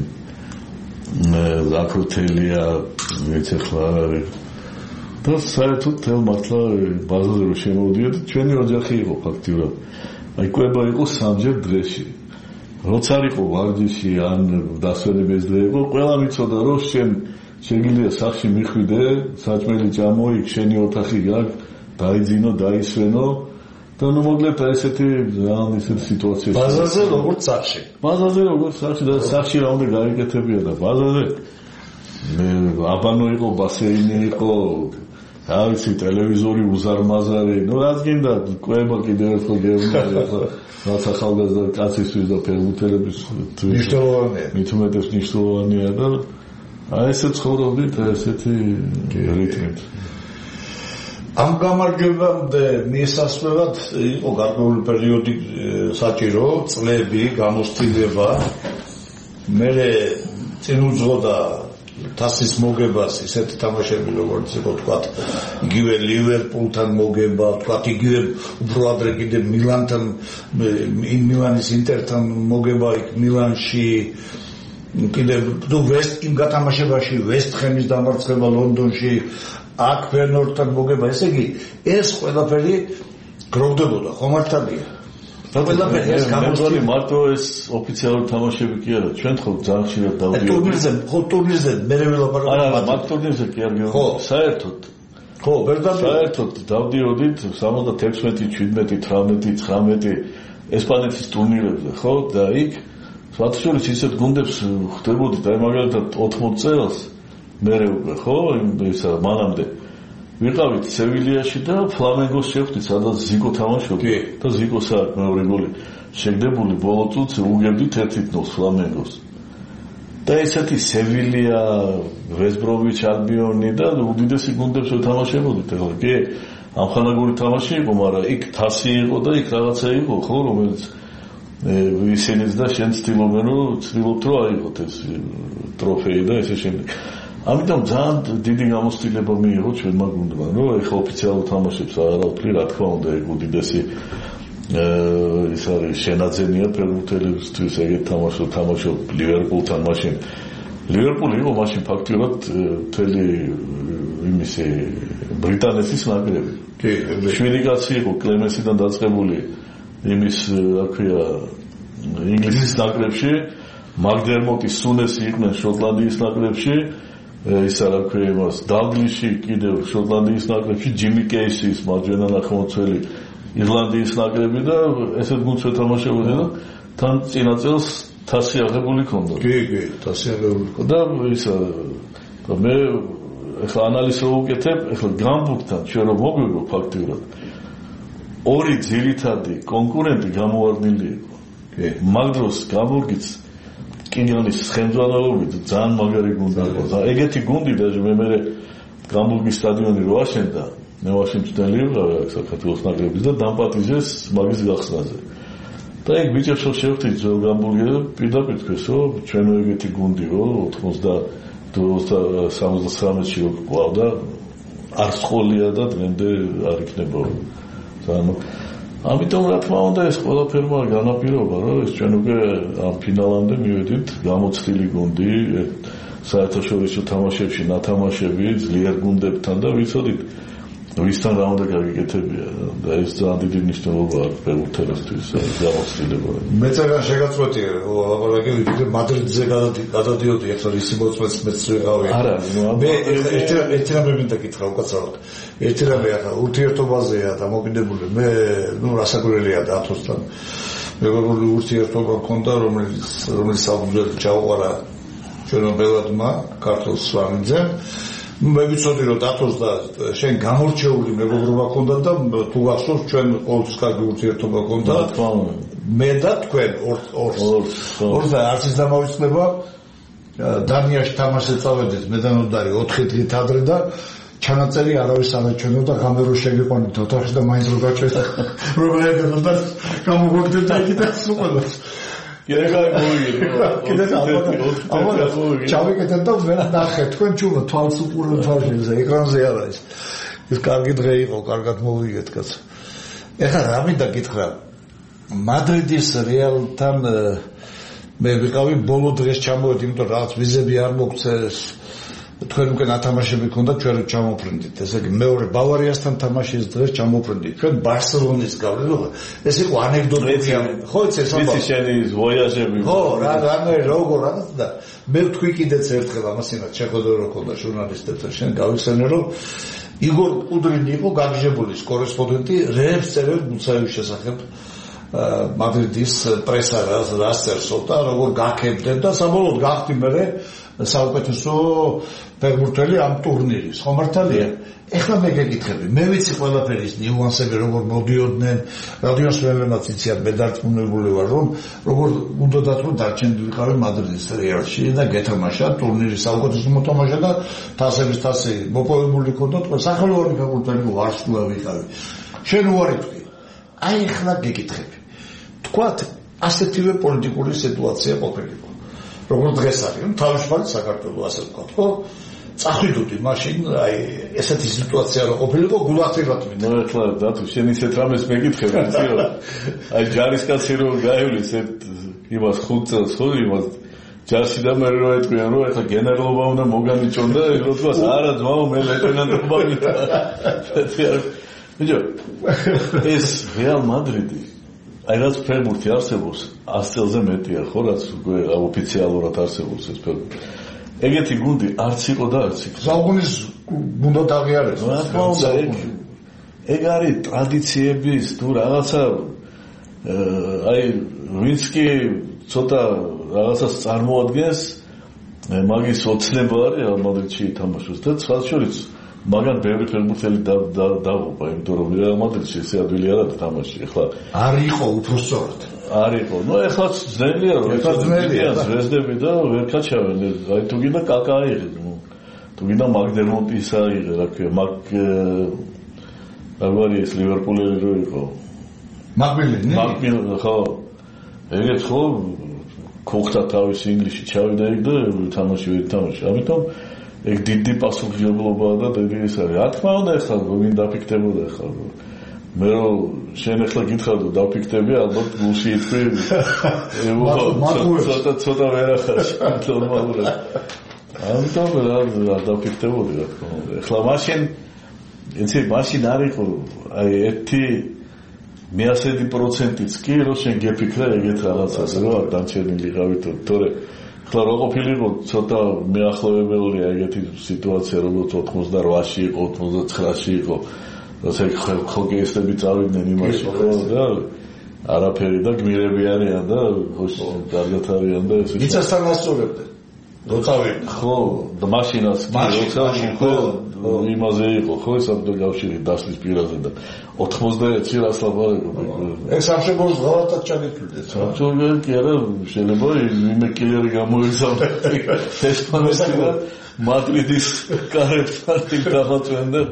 აკროთელია მეც ახლა არ არის და საერთოდ თელ მართლა ბაზაზე რომ შემოვიდიოდი ჩვენი ოჯახი იყო ფაქტიურად აი კვება იყო სამჯერ დრეში როცა არ იყო ვარჯიში ან დასვენების დღე იყო ყველა მიცოდა რომ შენ შეგიძლია სახში მიხვიდე საჭმელი ჭამოიქ შენი ოთახი გაქვს დაიძინო დაისვენო და ნუ მოგლეთ ესეთი ძალიან ისეთი სიტუაცია ბაზაზე როგორც სახში ბაზაზე როგორც სახში და სახში რა უნდა გაიგეთებია და ბაზაზე მე აბანო იყო ბასეინი იყო რა ვიცი ტელევიზორი უზარმაზარი ნუ რაც გინდა კვება კიდევ ერთხელ გეუბნები ახლა რაც ახალგაზრდა კაცისთვის და ფეხბურთელების მნიშვნელოვანია მით უმეტეს მნიშვნელოვანია და აი ესე ცხოვრობდით ესეთი რიტმით ამ გამარჯვებამდე მისასვლელად იყო გარკვეული პერიოდი საჭირო წლები გამოსtildeება მე წინ უძღოდა თასის მოგებას ისეთი თამაშები როგორც იყო თქვა იგივე ლივერპულთან მოგება თქვა იგივე უფრო ადრე კიდე მილანთან მილანის ინტერთან მოგება იქ მილანში კიდე თუ ვესტ იმ გათამაშებაში ვესტჰემის დამარცხება ლონდონში აქ ფერნორდთან მოგება ესე იგი ეს ყველაფერი გროვდებოდა ხომ მართალია და ყველაფერი ეს გამოსული მარტო ეს ოფიციალური თამაშები კი არა ჩვენ ხო ძალიან ხშირად დავდიოდით ტურნირზე ხო ტურნირზე მე ველაპარაკობ არა მაგ ტურნირზე კი არ გეუბნები საერთოდ ხო ვერ დავდიოდით საერთოდ დავდიოდით სამოცდათექვსმეტი შვიდმეტი თვრამეტი ცხრამეტი ესპანეთის ტურნირებზე ხო და იქ სვათშორის ისეთ გუნდებს ხდებოდით აი მაგალითად ოთხმოც წელს მერე უკვე ხო ისა მანამდე ვიყავით სევილიაში და ფლამენგოს შევხვდით სადაც ზიკო თამაშობდა და ზიკოს არ მეორე გოლი შეგდებული ბოლო წუთს უგებდით ერთ ნულს ფლამენგოს და ესეთი სევილია ვესტბრომვიჩ ალბიონი და უდიდესი გუნდებს ვეთამაშებოდით ახლა კი ამხანაგური თამაში იყო მაგრამ იქ თასი იყო და იქ რაღაცა იყო ხო რომელიც ისინიც და შენ ცდილობენ რომ ცდილობთ რომ აიღოთ ეს ტროფეი და ესე შემდეგ ამიტომ ძალიან დიდი გამოცდილება მიიღო ჩვენმა გუნდმა რომ ეხლა ოფიციალურ თამაშებს არ ავფლი რა თქმა უნდა ეგ უდიდესი ის არის შენაძენია ფეხბურთელებისთვის ეგეთ თამაშო თამაშო ლივერპულთან მაშინ ლივერპული იყო მაშინ ფაქტიურად მთელი იმისი ბრიტანეთის ნაკრები კი შვიდი კაცი იყო კლემენსიდან დაწყებული იმის რა ქვია ინგლისის ნაკრებში, მაგდერმოტი, სუნესი იყვნენ შოტლანდიის ნაკრებში, ისა რა ქვია იმას, დაგლიში კიდევ შოტლანდიის ნაკრებში, ჯიმი კეისი ის მარჯვენა ნახევარმცველი ირლანდიის ნაკრები და ესეთ გუნდს ეთამაშებოდნენ და თან წინა წელს თასი აღებული ქონდა. კი, კი, თასი აღებული ქონდა. და ისა და მე ეხლა ანალიზს ვუკეთებ, ეხლა გამბურგთან ჩვენ რომ მოგვიგო ფაქტიურად ორი ძირითადი კონკურენტი გამოვარდნილი იყო. კი, მაგ დროს გამბურგიც კინიონის ხელმძღვანელობით ძალიან მაგარი გუნდი იყო. და ეგეთი გუნდი და მე მე გამბურგის სტადიონი რო აშენდა, მე ვაშინგტონელი ვიყავი აქ საქართველოს ნაკრების და დამპატიჟეს მაგის გახსნაზე. და ეგ ბიჭებს რო შევხვდით ძველ გამბურგზე, პირდაპირ თქვეს, რომ ჩვენო ეგეთი გუნდიო ოცდასამი-ოცდათრამეტში რო გვყავდა, არ სყოლია და დღემდე არ იქნება. ძალიან ამიტომ რა თქმა უნდა ეს ყველაფერმა განაპირობა, რომ ეს ჩვენ უკვე ამ ფინალამდე მივედით გამოცდილი გუნდი, საერთაშორისო თამაშებში ნათამაშები ძლიერ გუნდებთან და ვიცოდით ვისთან რა უნდა გაგიკეთებია და ეს ძალიან დიდი მნიშვნელობა აქვს ფეხბურთელისთვის გამოცდილება. მე წერან შეგაწყვეტი ლაპარაკი ვიდრე მადრიდზე გადადიოდი ახლა რისი მოწმეც მეც ვიყავი. არა, მე ერთი ერთი რამე მინდა გითხრა უკაცრავად. ერთი რამე ახლა ურთიერთობაზეა დამოკიდებული. მე ნუ რასაკვირველია დათოსთან. მეგობრული ურთიერთობა მქონდა, რომელიც რომელიც საფუძვლად ჩაუყარა ჩვენო ბელადმა ქართულ სვანიძე. მე ვიცოდი რომ დათოს და შენ გამორჩეული მეგობრობა ქონდა და თუ გახსოვს ჩვენ ყოველთვის კარგი ურთიერთობა ქონდა. მე და თქვენ ორ ორ ორ და არც ის დამავიწყდება დანიაში თამაშზე წავედით მედანოდარი ოთხი დღით ადრე და ჩანაწერი არავის არ აჩვენებდა და გამერო შეგიყვანით ოთახში და მაინც რო გაჩვენდა რომ ეგრე და გამოგვიგდეთ და იქიდან სულ კიდე გაიგო. კიდე ალბათ ჩავიკეთეთ და მე ნახე თქვენ ჩუმა თვალს უყურებ თვალში ეკრანზე არა ის. ის კარგი დღე იყო, კარგად მოვიგეთ კაც. ეხლა რა მინდა გითხრა. მადრიდის რეალთან მე ვიყავი ბოლო დღეს ჩამოვედი, იმიტომ რაღაც ვიზები არ მოგწეს. თქვენ უკვე ნათამაშები ქონდა ჩვენ ჩამოფრინდით. ესე იგი მეორე ბავარიასთან თამაშის დღეს ჩამოფრინდით. ჩვენ ბარსელონის გავლენა. ეს იყო ანეკდოტია. ხო იცი ეს ამბავი. ის შენი ვოიაჟები. ხო, რა რამე როგორ რაღაც და მე ვთქვი კიდეც ერთხელ ამას იმათ შეხედო რო ქონდა ჟურნალისტებთან შენ გავიხსენე რომ იგორ კუდრინი იყო გაგიჟებულის კორესპონდენტი რეებს წერებს მუცაევის შესახებ მადრიდის პრესა რას წერსო და როგორ გაქებდნენ და საბოლოოდ გახდი მე საუკეთესო ფეხბურთელი ამ ტურნირის. ხო მართალია? ეხლა მე გეკითხები, მე ვიცი ყველაფერის ნიუანსები როგორ მოდიოდნენ, რადიოს ველენაც იციან, მე დარწმუნებული ვარ, რომ როგორ უნდათ რომ დარჩენილიყავი მადრიდის რეალში და გეთამაშა ტურნირის საუკეთესო მოთამაშე და თასების თასი მოპოვებული ქონდა, თქვენ სახელოვანი ფეხბურთელი ვარსკვლავი ვიყავი. შენ უარი თქვი. აი ეხლა გეკითხები. თქვათ ასეთივე პოლიტიკური სიტუაცია ყოფილიყო. როგორ დღეს არის, თავისუფალი საქართველო ასე ვთქვათ, ხო? წახვიდოდი მაშინ, აი, ესეთი სიტუაცია რო ყოფილიყო, გულახდილად მინდა. ნუ ეხლა დათო, შენ ისეთ რამეს მეკითხებ, იცი რომ აი ჯარისკაცი რო გაივლის იმას ხუთ წელს, ხო, იმას ჯარში და მე რო ეთქვიან, რომ ეხლა გენერალობა უნდა მოგანიჭონ და რო თქვას, არა ძმაო, მე ლეიტენანტობა მინდა. ბიჭო, ეს რეალ მადრიდი აი რაც ფეხბურთი არსებობს ას წელზე მეტია ხო რაც უკვე ოფიციალურად არსებობს ეს ფეხბურთი. ეგეთი გუნდი არც იყო და არც იქ. ზალგუნის გუნდად აღიარეს. რა თქმა უნდა ეგ ეგ არის ტრადიციების თუ რაღაცა აი ვინც კი ცოტა რაღაცას წარმოადგენს მაგის ოცნება არის ამ მადრიდში ითამაშოს და სხვა შორის მაგან ბევრი ფეხბურთელი დავუყვა, იმიტომ რომ რეალ მადრიდში ესე ადვილი არა თამაში. ეხლა არ იყო უფრო სწორად. არ იყო. ნუ ეხლა ძნელია რომ ეხლა ძნელია ზვეზდები და ვერ გაჩავენ. აი თუ გინდა კაკა აიღე, ნუ თუ გინდა მაგდერმოტის აიღე, რა ქვია, მაგ აღარი ეს ლივერპულელი რო იყო. მაგბილინი? მაგბილინი ხო. ეგეც ხო ქოხთა თავის ინგლისში ჩავიდა იქ და თამაში ვერ თამაში. ამიტომ ეგ დიდი პასუხისმგებლობაა და დიდი ის არის. რა თქმა უნდა ეხლა ვინ დაფიქრდებოდა ეხლა. მე რომ შენ ეხლა გითხრა რომ დაფიქრდები, ალბათ გულში იტყვი. ცოტა ცოტა ვერახარ ნორმალურად. ამიტომ რა დაფიქრდებოდი რა თქმა უნდა. ეხლა მაშინ იცი მაშინ არ იყო აი ერთი მეასეთი პროცენტიც კი რომ შენ გეფიქრე ეგეთ რაღაცაზე რომ არ დამჩენილი ღავით თორე ხლა რო ყოფილიყო ცოტა მეახლოვებელია ეგეთი სიტუაცია როგორც ოთხმოცდაოთხში იყო ოცდაოთხში იყო როცა ხოკეისტები წავიდნენ იმაში ხო და არაფერი და გმირები არიან და კარგად არიან და ეს იცასთან ასწორებდა როწავი ხო და მაშინაც მაშინ ხო იმაზე იყო ხო საბჭოთა კავშირის დასლის პირაზე და ოთხმოცდაერთში რას ლაპარაკობ ეს სამშობლოს ღალატად ჩაგეთვლით სამშობლოს კი არა შეიძლება იმე კილერი გამოიცავდა ესპანეთში და მადრიდის კარებთან თვითაფაწვენ და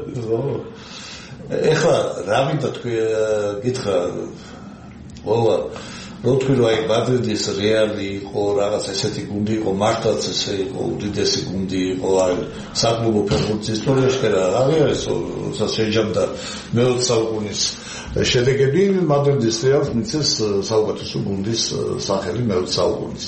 ეხლა რა მინდა თქვი გითხრა ვალა რო თქვი რომ აი მადრიდის რეალი იყო რაღაც ესეთი გუნდი იყო მართლაც ესე იყო უდიდესი გუნდი იყო აი საკლუბო ფეხბურთის ისტორიაში და რა არის როცა შეჯამდა მეოცე საუკუნის შედეგები მადრიდის რეალს მიცეს საუკეთესო გუნდის სახელი მეოცე საუკუნის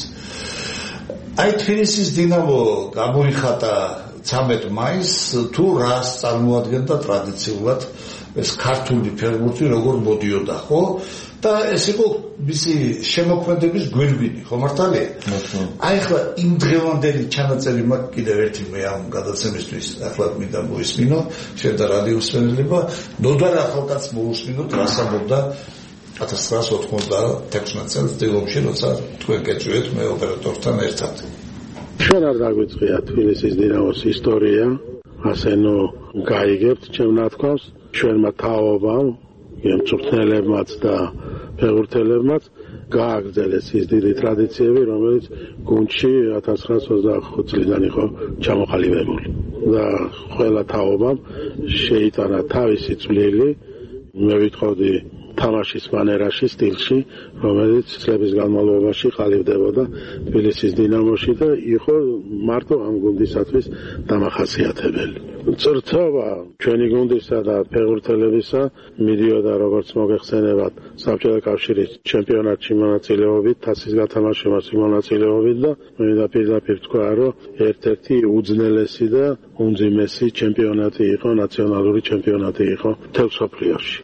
აი თბილისის დინამო გამოიხატა ცამეტ მაისს თუ რას წარმოადგენდა ტრადიციულად ეს ქართული ფეხბურთი როგორ მოდიოდა ხო და ეს იყო მისი შემოქმედების გვირგვინი ხო მართალია? აი ხლა იმ დღევანდელი ჩანაწერი მაქვს კიდევ ერთი მე ამ გადაცემისთვის ახლა მინდა მოისმინო შენ და რადიო მსმენელება ნოდარ ახალკაც მოусმინოთ რას ამბობდა ათას ცხრაასი ოცდაათი წელს დილომში როცა თქვენ გეწვიეთ მე ოპერატორთან ერთად ჩვენ არ დაგვიწყია თბილისის დინამოს ისტორია ასე ნუ გაიგებთ ჩემ ნათქვამს ჩვენმა თაობამ მწვრთნელებმაც და ფეხბურთელებმაც გააგრძელეს ის დიდი ტრადიციები, რომელიც გუნდში ათას ცხრაასი ოცდაახუთი წლიდან იყო ჩამოყალიბებული და ყველა თაობამ შეიტანა თავისი წვლილი, მე ვიტყოდი თამაშის მანერაში, სტილში, რომელიც წლების განმავლობაში ყალიბდებოდა თბილისის დინამოში და იყო მარტო ამ გუნდისათვის დამახასიათებელი. წრწობა ჩვენი გუნდისა და ფეხბურთელებისა მიდიოდა როგორც მოგეხსენებათ საბჭოთა კავშირის ჩემპიონატში მონაწილეობით, თასის გათამაშებაში მონაწილეობით და მინდა პირდაპირ თქვა, რომ ერთ-ერთი უძნელესი და უმძიმესი ჩემპიონატი იყო, ნაციონალური ჩემპიონატი იყო მთელ მსოფლიოში.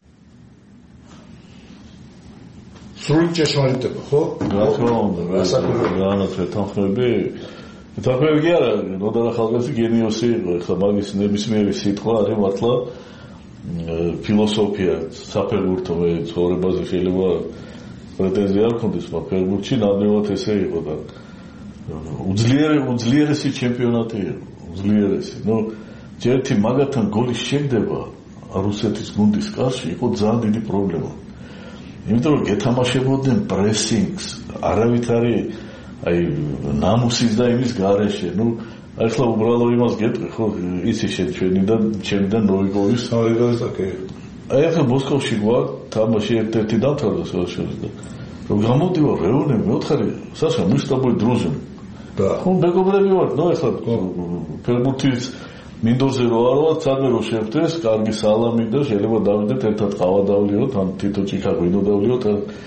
სრული ჭეშმარიტება, ხო? რა თქმა უნდა, რანაც ეთანხმები. ეთანხმები კი არა, ნოდარ ახალგაზრდა გენიოსი იყო, ეხლა მაგის ნებისმიერი სიტყვა არის მართლა ფილოსოფია, საფეხბურთო ცხოვრებაზე შეიძლება პრეტენზია არ ქონდეს, მაგრამ ფეხბურთში ნამდვილად ესე იყო და უძლიერე უძლიერესი ჩემპიონატი იყო, უძლიერესი. ნუ ერთი მაგათთან გოლის შეგდება რუსეთის გუნდის კარში იყო ძალიან დიდი პრობლემა. იმიტომ რომ გეთამაშებოდნენ პრესინგს, არავითარი აი ნამუსის და იმის გარეშე, ნუ აი ხლა უბრალოდ იმას გეტყვი, ხო, იცი შენ ჩვენიდან, ჩემიდან ნოიგოვის ნოიგოვის და კი. აი ახლა მოსკოვში გვაქვს თამაში ერთ-ერთი დამთავრდა სოციალიზმის და რომ გამოდივარ რეუნები, მეოთხარი, საშა, мы с тобой дружим. და ხო, მეგობრები ვართ, ნუ ახლა ფეხბურთის მინდორზე რო არ ვარ, სადმე რო შევხვდეს, კარგი სალამი და შეიძლება დავიდეთ ერთად ყავა დავლიოთ, ან თითო ჭიქა ღვინო დავლიოთ.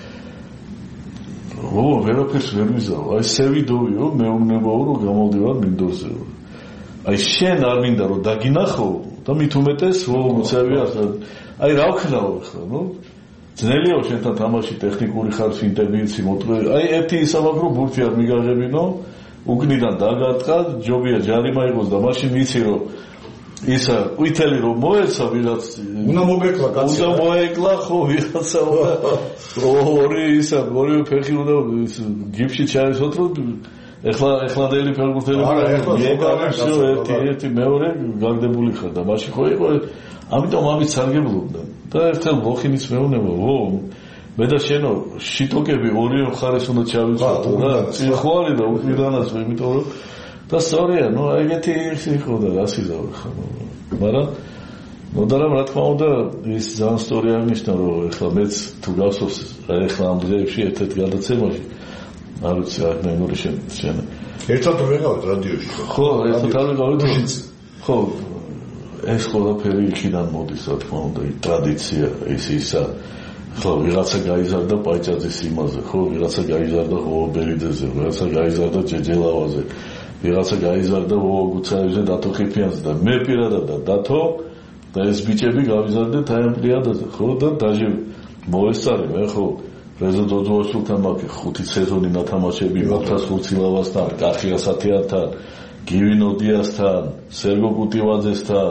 ო, ვერაფერს ვერ მიზავ. აი სევიდოვიო, მეუბნებაო, რომ გამოვდივარ მინდორზე. აი შენ არ მინდა რომ დაგინახო და მით უმეტეს რო მოცევია. აი რა ვქნაო ხა, ნუ? ძნელია შენთან თამაში ტექნიკური ხარ, ფინტები იცი, მოტყე. აი ერთი ისამაგრო ბურთი არ მიგაღებინო. უგნიდან დაგარტყა, ჯობია ჯარიმა იყოს და მაშინ იცი რომ ისა ყვითელი რომ მოეცა ვიღაც უნდა მოგეკლა კაცი უნდა მოეკლა ხო ვიღაცა ორი ისა ორი ფეხი უნდა გიფში ჩაესოთ რომ ეხლა ეხლანდელი ფეხბურთელი მოგავსო ერთი ერთი მეორე გაგდებული ხარ და მაშინ ხო იყო ამიტომ ამით სარგებლობდა და ერთხელ ლოხინის მეუნება ო მე და შენო შიტოკები ორი მხარეს უნდა ჩავიწყო და წიხوارი და უკიდანაც იმიტომ რომ და სწორია ნუ ეგეთი იყო და რა სიზავი ხა მაგრამ მოდარამ რა თქმა უნდა ის ძალიან სწორი აღნიშნა რომ ეხლა მეც თუ გასვს ეხლა ამ დღეებში ერთ-ერთ გადაცემაში არ ვიცი რა მემორი შენ შენ ერთად ვიყავით რადიოში ხო ერთად ავიყავით ხო ეს ყველაფერი იქიდან მოდის რა თქმა უნდა ტრადიცია ის ისა ხო ვიღაცა გაიზარდა პაიჭაძის იმაზე ხო ვიღაცა გაიზარდა ხობერიდეზე ვიღაცა გაიზარდა ჯეჯელავაზე ვიღაცა გაიზარდა გუცაევზე დათო ხიფიანზე და მე პირადად და დათო და ეს ბიჭები გავიზარდეთ აი ამ პერიოდაზე ხო და დაჟე მოესწარი მე ხო რეზო ძოძუაშვილთან მაქვს ხუთი სეზონი ნათამაშები მოხტას ხურცილავასთან, კახია სათიანთან, გივინ ოდიასთან, სერგო კუტივაძესთან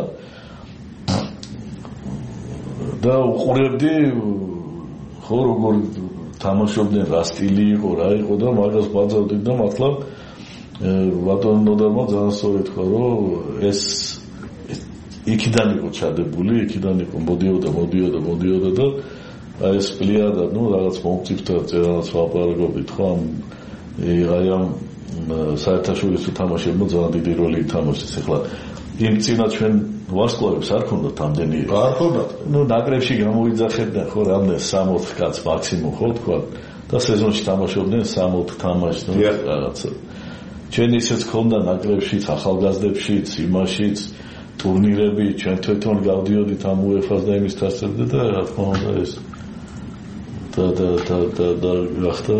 და უყურებდი ხო როგორ თამაშობდნენ რა სტილი იყო რა იყო და მაგას ბაძავდი და მართლა ბატონ ნოდარმა ძალიან სწორად თქვა რომ ეს იქიდან იყო ჩადებული იქიდან იყო მოდიოდა მოდიოდა მოდიოდა და აი ეს პლიადა ნუ რაღაც მომწიფთა წერალს ვაპარაკობთ ხო ამ აი ამ საერთაშორისო თამაშებმა ძალიან დიდი როლი ითამაშეს ახლა იმ წინა ჩვენ ვარსკვლავებს არ ქონდათ ამდენი არ ქონდათ ნუ ნაკრებში გამოიძახებდნენ ხო რამდენი სამოთხ კაც მაქსიმუმ ხო თქვა და სეზონში თამაშობდნენ სამოთხ თამაშს ნუ რაღაცა ჩვენ ისეც ქონდა ნაკრებშიც ახალგაზრდებშიც იმაშიც ტურნირები ჩვენ თვითონ გავდიოდით ამ უეფას და იმის თასებზე და რა თქმა უნდა ეს და და და და და გახდა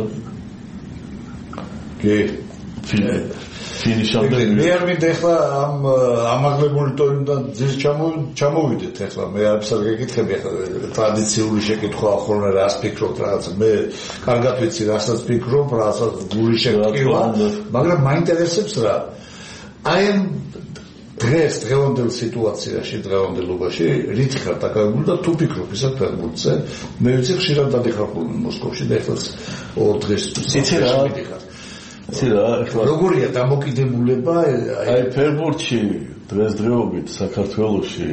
კი ფინიშამდე მე არ მინდა ახლა ამ ამაღლებული ტონიდან ძირს ჩამოვიდეთ ახლა მე არც არ გეკითხები ახლა ტრადიციული შეკითხვა ხოლმე რას ფიქრობთ რაღაცა მე კარგად ვიცი რასაც ფიქრობ რასაც გული შეკითხვა მაგრამ მაინტერესებს რა აი ამ დღეს დღევანდელ სიტუაციაში დღევანდელობაში რითი ხარ დაკავებული და თუ ფიქრობ ისეთ ფეხბურთზე მე ვიცი ხშირად დადიხარ ხოლმე მოსკოვში და ეხლა ორ დღეს იცი რა იცი რა ეხლა როგორია დამოკიდებულება აი ფეხბურთში დღესდღეობით საქართველოში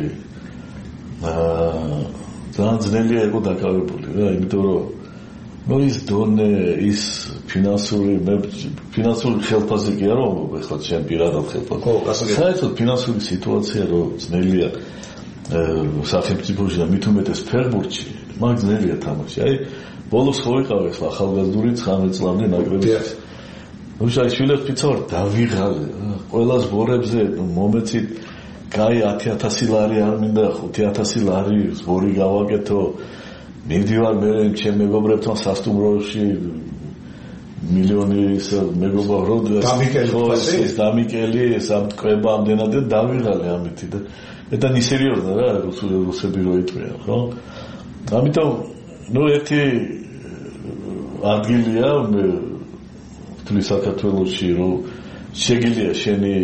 აა ძალიან ძნელია იყო დაკავებული რა იმიტომ რომ ნუ ის დონე ის ფინანსური მე ფინანსური ხელფასი კი არა ეხლა ჩემ პირადად ხელფასი ხო გასაგებია საერთოდ ფინანსური სიტუაცია რომ ძნელია სახელმწიფოში და მით უმეტეს ფეხბურთში მაგ ძნელია თამაში აი ბოლოს ხო ვიყავ ეხლა ახალგაზრდული ცხამე წლამდე ნაკრების ნუ შვილებს ფიცავარ დავიღალე ყველა ზბორებზე მომეცით კაი ათი ათასი ლარი არ მინდა ხუთი ათასი ლარი ზბორი გავაკეთო მივდივარ მე ჩემ მეგობრებთან სასტუმროში მილიონი ის მეგობრებო ეს დამიკელი სამტკება ამდენად დავიღალე ამითი და და ნისერიოზა რა რუსები რო იტყვიან ხო ამიტომ ნუ ერთი ადგილია მე ვთვლი საქართველოში რომ შეგიძლია შენი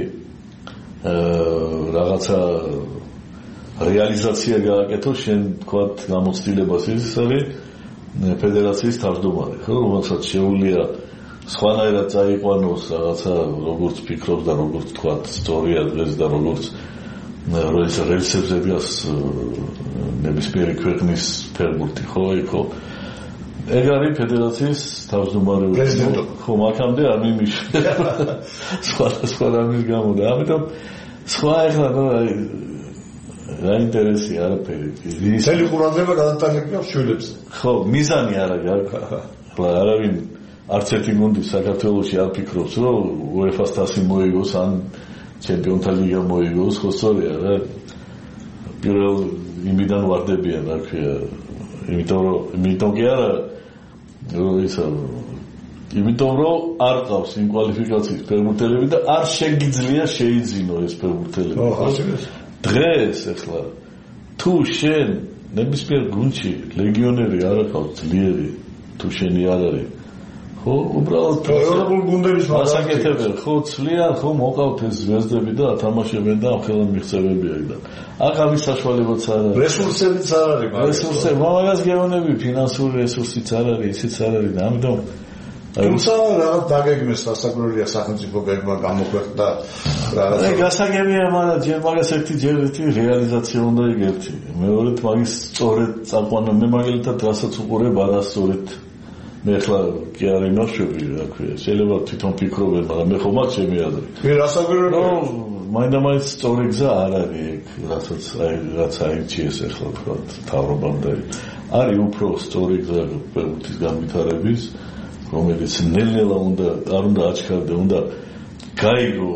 რაღაცა რეალიზაცია გააკეთო შენ თქვათ გამოცდილებას ის არის ფედერაციის თავმჯდომარე ხო რომელსაც შეუძლია სხვანაირად წაიყვანოს რაღაცა როგორც ფიქრობს და როგორც თქვათ სწორია დღეს და როგორც როის რელსებზე დგას ნებისმიერი ქვეყნის ფეხბურთი ხო იქო ეგ არის ფედერაციის თავმჯდომარე ხო მაგამდე არ მიმიშვა სხვა სხვა რამის გამო და ამიტომ სხვა ეხლა რა ინტერესი არაფერი წელი ყურადღება გადატანებია შვილებზე ხო მიზანი არა ახლა არავინ არც ერთი გუნდი საქართველოში არ ფიქრობს რომ უეფას თასი მოიგოს ან ჩემპიონთა ლიგა მოიგოს ხო სწორია რა პირველ იმიდან ვარდებიან რა ქვია იმიტომ რომ იმიტომ კი არა რომ ისა იმიტომ რომ არ ყავს იმ კვალიფიკაციის ფეხბურთელები და არ შეგიძლია შეიძინო ეს ფეხბურთელები ხო დღეს ახლა თუ შენ ნებისმიერ გუნდში ლეგიონერი არ აქვს ძლიერი თუ შენი არ არის ხო უბრალოდ ევროპულ გუნდების მასაკეთებენ ხო ცლიან ხო მოყავთ ეს ზვეზდები და ათამაშებენ და ამხელად მიღწევები აქ და აქ ამის საშუალებაც არ არის რესურსებიც არ არის რესურსები მაგას გეუბნები ფინანსური რესურსიც არ არის ისიც არ არის და ამიტომ თუმცა რაღაც დაგეგმეს სასაკურელია სახელმწიფო გეგმა გამოქვეყნდა რაღაც აი გასაგებია მაგრამ ჯერ მაგას ერთი ჯერ ერთი რეალიზაცია უნდა იგერთი მეორედ მაგის სწორედ წაყვანა მე მაგალითად რასაც უყურებ არასწორედ მე ახლა კი არის ნოშვები რა ქვია შეიძლება თვითონ ფიქრობენ მაგრამ მე ხომ აქ ჩემი აზრი მე რასაკურელია ნუ მაინდა-მაინც სწორი გზა არ არის რასაც აი რაც აირჩიეს ახლა თქვა თავრობამ და არის უფრო სწორი გზა ფეხბურთის განვითარების რომელიც ნელ-ნელა უნდა არ უნდა აჩქარდე უნდა გაიგო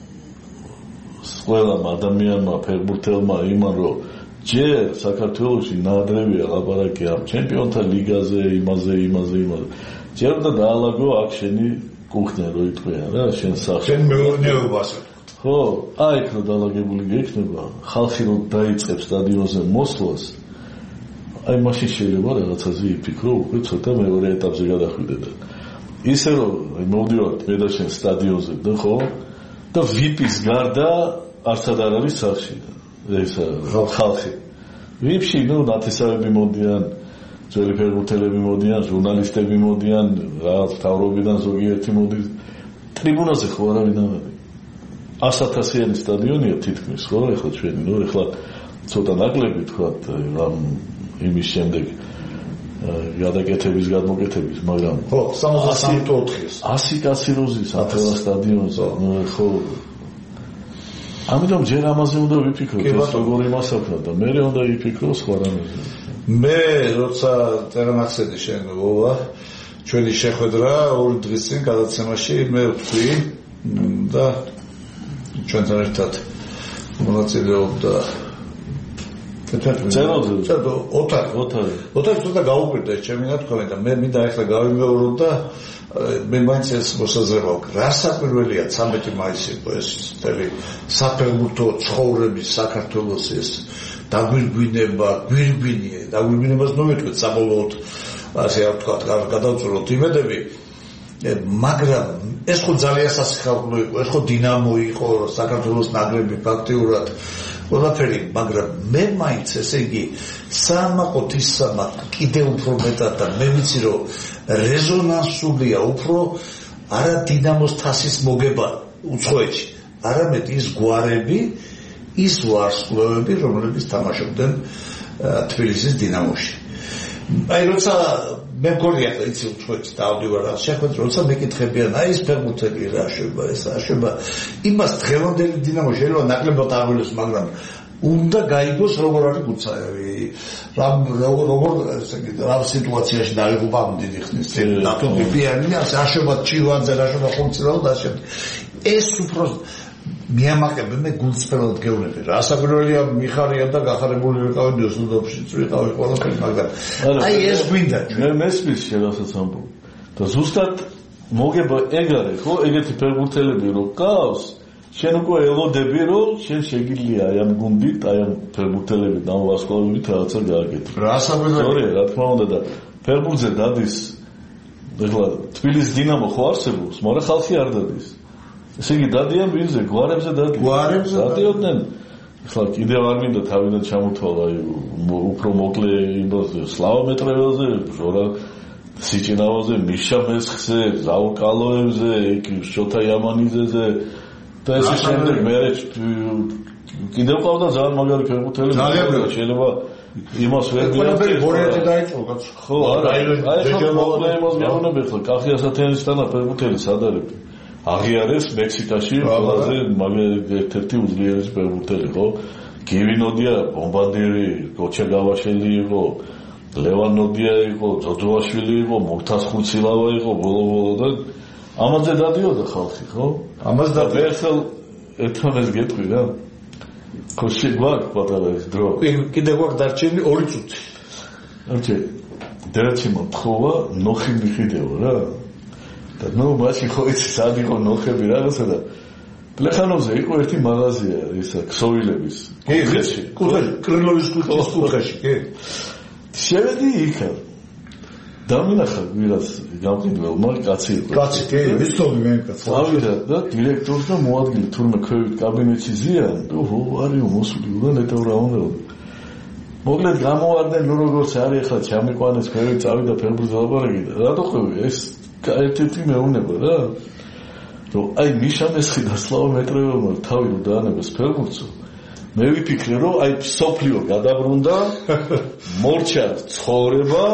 ყველა ადამიანმა ფეხბურთელმა იმან რომ ჯერ საქართველოში ნადრევია ლაპარაკი ამ ჩემპიონთა ლიგაზე იმაზე იმაზე იმაზე ჯერ უნდა დაალაგო აქ შენი კუხნია რო იტყვიან რა შენ სახე შენ მეურნეობას ხო აი ხო დაალაგებული გექნება ხალხი რო დაიწყებს სტადიონზე მოსვლას აი მაშინ შეიძლება რაღაცაზე იფიქრო, უკვე ცოტა მეორე ეტაპზე გადახვიდე და ისე რომ მოვდივართ მე და შენ სტადიონზე და ხო და ვიპის გარდა არცად არ არის სახში ეს ხალხი ვიპში ნუ ნათესავები მოდიან ძველი ფეხბურთელები მოდიან ჟურნალისტები მოდიან რაღაც თავრობიდან ზოგიერთი მოდის ტრიბუნაზე ხო არავინ არ არის ასათასიანი სტადიონია თითქმის ხო ეხლა ჩვენი ნუ ეხლა ცოტა ნაკლები თქვათ ამ იმის შემდეგ გადაკეთების გადმოკეთების მაგრამ ხო სამოცდასამი ოთხის ასი კაცი როზის ათელა სტადიონზე ხო ამიტომ ჯერ ამაზე უნდა ვიფიქროთ ეს როგორი მასალა და მე უნდა ვიფიქრო სხვა რამეზე მე როცა ტერანახსედი შენ ვოვა ჩვენი შეხვედრა ორი დღის წინ გადაცემაში მე ვთქვი და ჩვენთან ერთად მონაწილეობდა წეროზე წერო ოთარ ოთარ ოთარ ცოტა გაუკვირდა ჩემი ნათქვამი და მე მინდა ახლა გავიმეორო და მე მაინც ეს მოსაზრება ვქ რა საკვირველია ცამეტი მაისი იყო ეს მთელი საფეხბურთო ცხოვრების საქართველოს ეს დაგვირგვინება გვირგვინია დაგვირგვინებას ნომეთქვით საბოლოოდ ასე არ ვთქვათ გადავწყვეტ იმედები მაგრამ ეს ხო ძალიან სასიხარულო იყო ეს ხო დინამო იყო საქართველოს ნაკრები ფაქტიურად ყველაფერი მაგრამ მე მაინც ესე იგი სამაყოთ ისამა კიდე უფრო მეტად და მე ვიცი რომ რეზონანსულია უფრო არა დინამოს თასის მოგება უცხოეთში არამედ ის გვარები ის ვარსკვლავები რომლებიც თამაშობდნენ თბილისის დინამოში აი როცა მე მგონია ახლა იცი უცხოეთში დავდივარ რა შეხვედრა როცა მეკითხებიან აი ეს ფეხბურთელი რა შვება ეს რა შვება იმას დღევანდელი დინამო შეიძლება ნაკლებად აღველოს მაგრამ უნდა გაიგოს როგორ არის გუცაევი რა როგორ ესე იგი რა სიტუაციაში დაიღუპა დიდი ხნის წინ ნატო პიპიანი ასე აშობა ჩივანზე რა შვება ხომცრალ და ასე ეს უფრო მიამაყებენ მე გულწრფელად გეუბნები რა საკვირველია მიხარია და გახარებული ვიყავი დოსუდობშიც ვიყავი ყველაფერი მაგრამ აი ეს გვინდა მე მესმის შევასაც ამბობ და ზუსტად მოგება ეგარი ხო ეგეთი ფეხბურთელები რო გავს შენ უკვე ელოდები რომ შენ შეგიძლია აი ამ გუნდით აი ამ ფეხბურთელები დამოვასწავლებით რაღაცა გააკეთო რა საკვირველია რა თქმა უნდა და ფეხბურთზე დადის ეხლა თბილისის დინამო ხო არსებობს მაგრამ ხალხი არ დადის ესე იგი დადიან ვინზე გვარებზე დადიან გვარებზე დადიოდნენ ეხლა კიდევ არ მინდა თავიდან ჩამოთვალა უფრო მოკლე იმაზე სლავა მეტრეველზე ჟორა სიჭინავაზე მიშა მესხზე ზაურ კალოევზე იქ შოთა იამანიძეზე და ესე შემდეგ მე კიდევ ყავდა ძალიან მაგარი ფეხბურთელები შეიძლება იმას ვერ ყველაფერი ბორიატი დაიწყო კაცო ხო არა აი ხო მოკლე იმას მეგონები ხო კახი ასათიანისთანა ფეხბურთელი სადარები აღიარეს მექსიკაში ყველაზე ერთ-ერთი უძლიერესი ფეხბურთელი ხო გივინოდია ბომბანდირი გოჩა გავაშელი იყო ლევან ნოდია იყო ძოძუაშვილი იყო მურთას ხუცილავა იყო ბოლო-ბოლო და ამაზე დადიოდა ხალხი ხო ამას და ვერცელ ეთონეს გეტყვი რა ხო შეგვაქვს პატარა ის დრო კიდე გვაქვს დარჩენილი ორი წუთი ოკეი დერეცი მოთხოვა ნოხი მიხიდეო რა და ნუ მაშინ ხო იცი სად იყო ნოხები რაღაცა და პლეხანოვზე იყო ერთი მაღაზია ისა ქსოვილების კუთხეში კუთხეში კრილოვის კუთხის კუთხეში კი შევედი იქა დამინახა გვირას გამყიდველმა კაცი იყო კაცი კი ვიცოდი მე კაცი ავიდა და დირექტორს და მოადგილე თურმე ქვევით კაბინეტში ზიან და ო არიო მოსული და ნეტო რა უნდა მოკლედ გამოვარდნენ ნუ როგორც არის ახლა ჩამიყვანეს ქვევით წავიდა ფეხბურთზე ლაპარაკი და რატო ხვევი ეს ერთ-ერთი მეუნება რა რომ აი მიშა მესხი და სლავა მეტრეველმა თავი რომ დაანებეს ფეხბურთს მე ვიფიქრე რომ აი სოფლიო გადაბრუნდა მორჩა ცხოვრება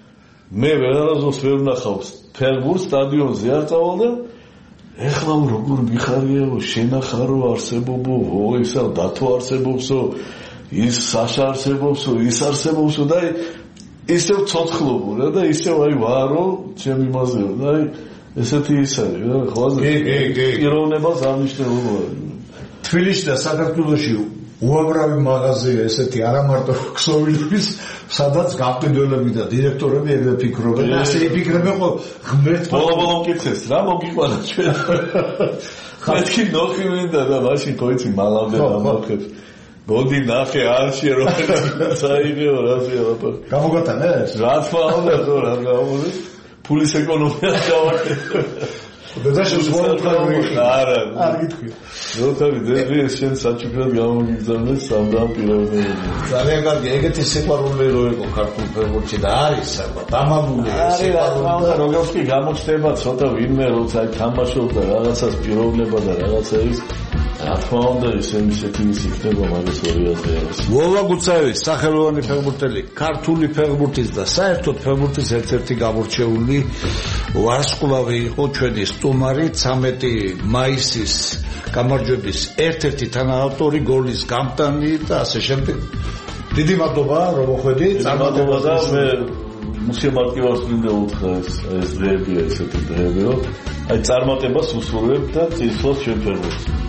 მე ვერაზოს ვერ ვნახავ ფეხბურთს სტადიონზე არ წავალ ეხლა როგორ მიხარიაო შენახარო არსებობო ო ისა დათო არსებობსო ის საშა არსებობსო ის არსებობსო და ისევ ცოცხლობო რა და ისევ აი ვარო ჩემ იმაზე და აი ესეთი ის არის რა ხო კი კი კი პიროვნებას აღნიშნულობა თბილისში და საქართველოში უამრავი მაღაზია ესეთი არა მარტო ქსოვილების სადაც გამყიდველები და დირექტორები ეგრე ფიქრობენ და ასე იფიქრებენ ხო ღმერთ ბოლო-ბოლო მკითხეს რა მოგიყვანა ჩვენ ხათქი ნოხი მინდა და მაშინ ხო იცი მალავდა ამოხებს მოდი ნახე არჩე რომელიც წაიღეო რაზე აბა გამოგატანეს რა თქმა უნდა ხო რა გამოდის ფულის ეკონომიას გავაკეთე და შეგვიძლია არა არ გითქვი როთარი დედრი შენ საჩუქრად გამოგიგზავნეს სამდამ პიროვნები ძალიან კარგი ეგეთი სიყვარული რო იყო ქართულ ფეხბურთში და არის ალბათ ამამული სიყვარული როგორც კი გამოჩნდება ცოტა ვინმე როცა თამაშობდა რაღაცას პიროვნება და რაღაცა ის რა თქმა უნდა ისინი ისეთი იქნება მაგას ორიაზე არის ვოლა გუცაევის სახელოვანი ფეხბურთელი ქართული ფეხბურთის და საერთოდ ფეხბურთის ერთ-ერთი გამორჩეული ვარსკვლავი იყო ჩვენი სტუმარი ცამეტი მაისის გამარჯვების ერთ-ერთი თანაავტორი გოლის გამტანი და ასე შემდეგ დიდი მადლობა რომ მოხვედი წარმატება და მე მუსიამარტივას მინდა უთხრა ეს ეს დღეებია ესეთი დღეები რომ აი წარმატებას უსურვებ და წინსვლას ჩვენ ფეხბურთს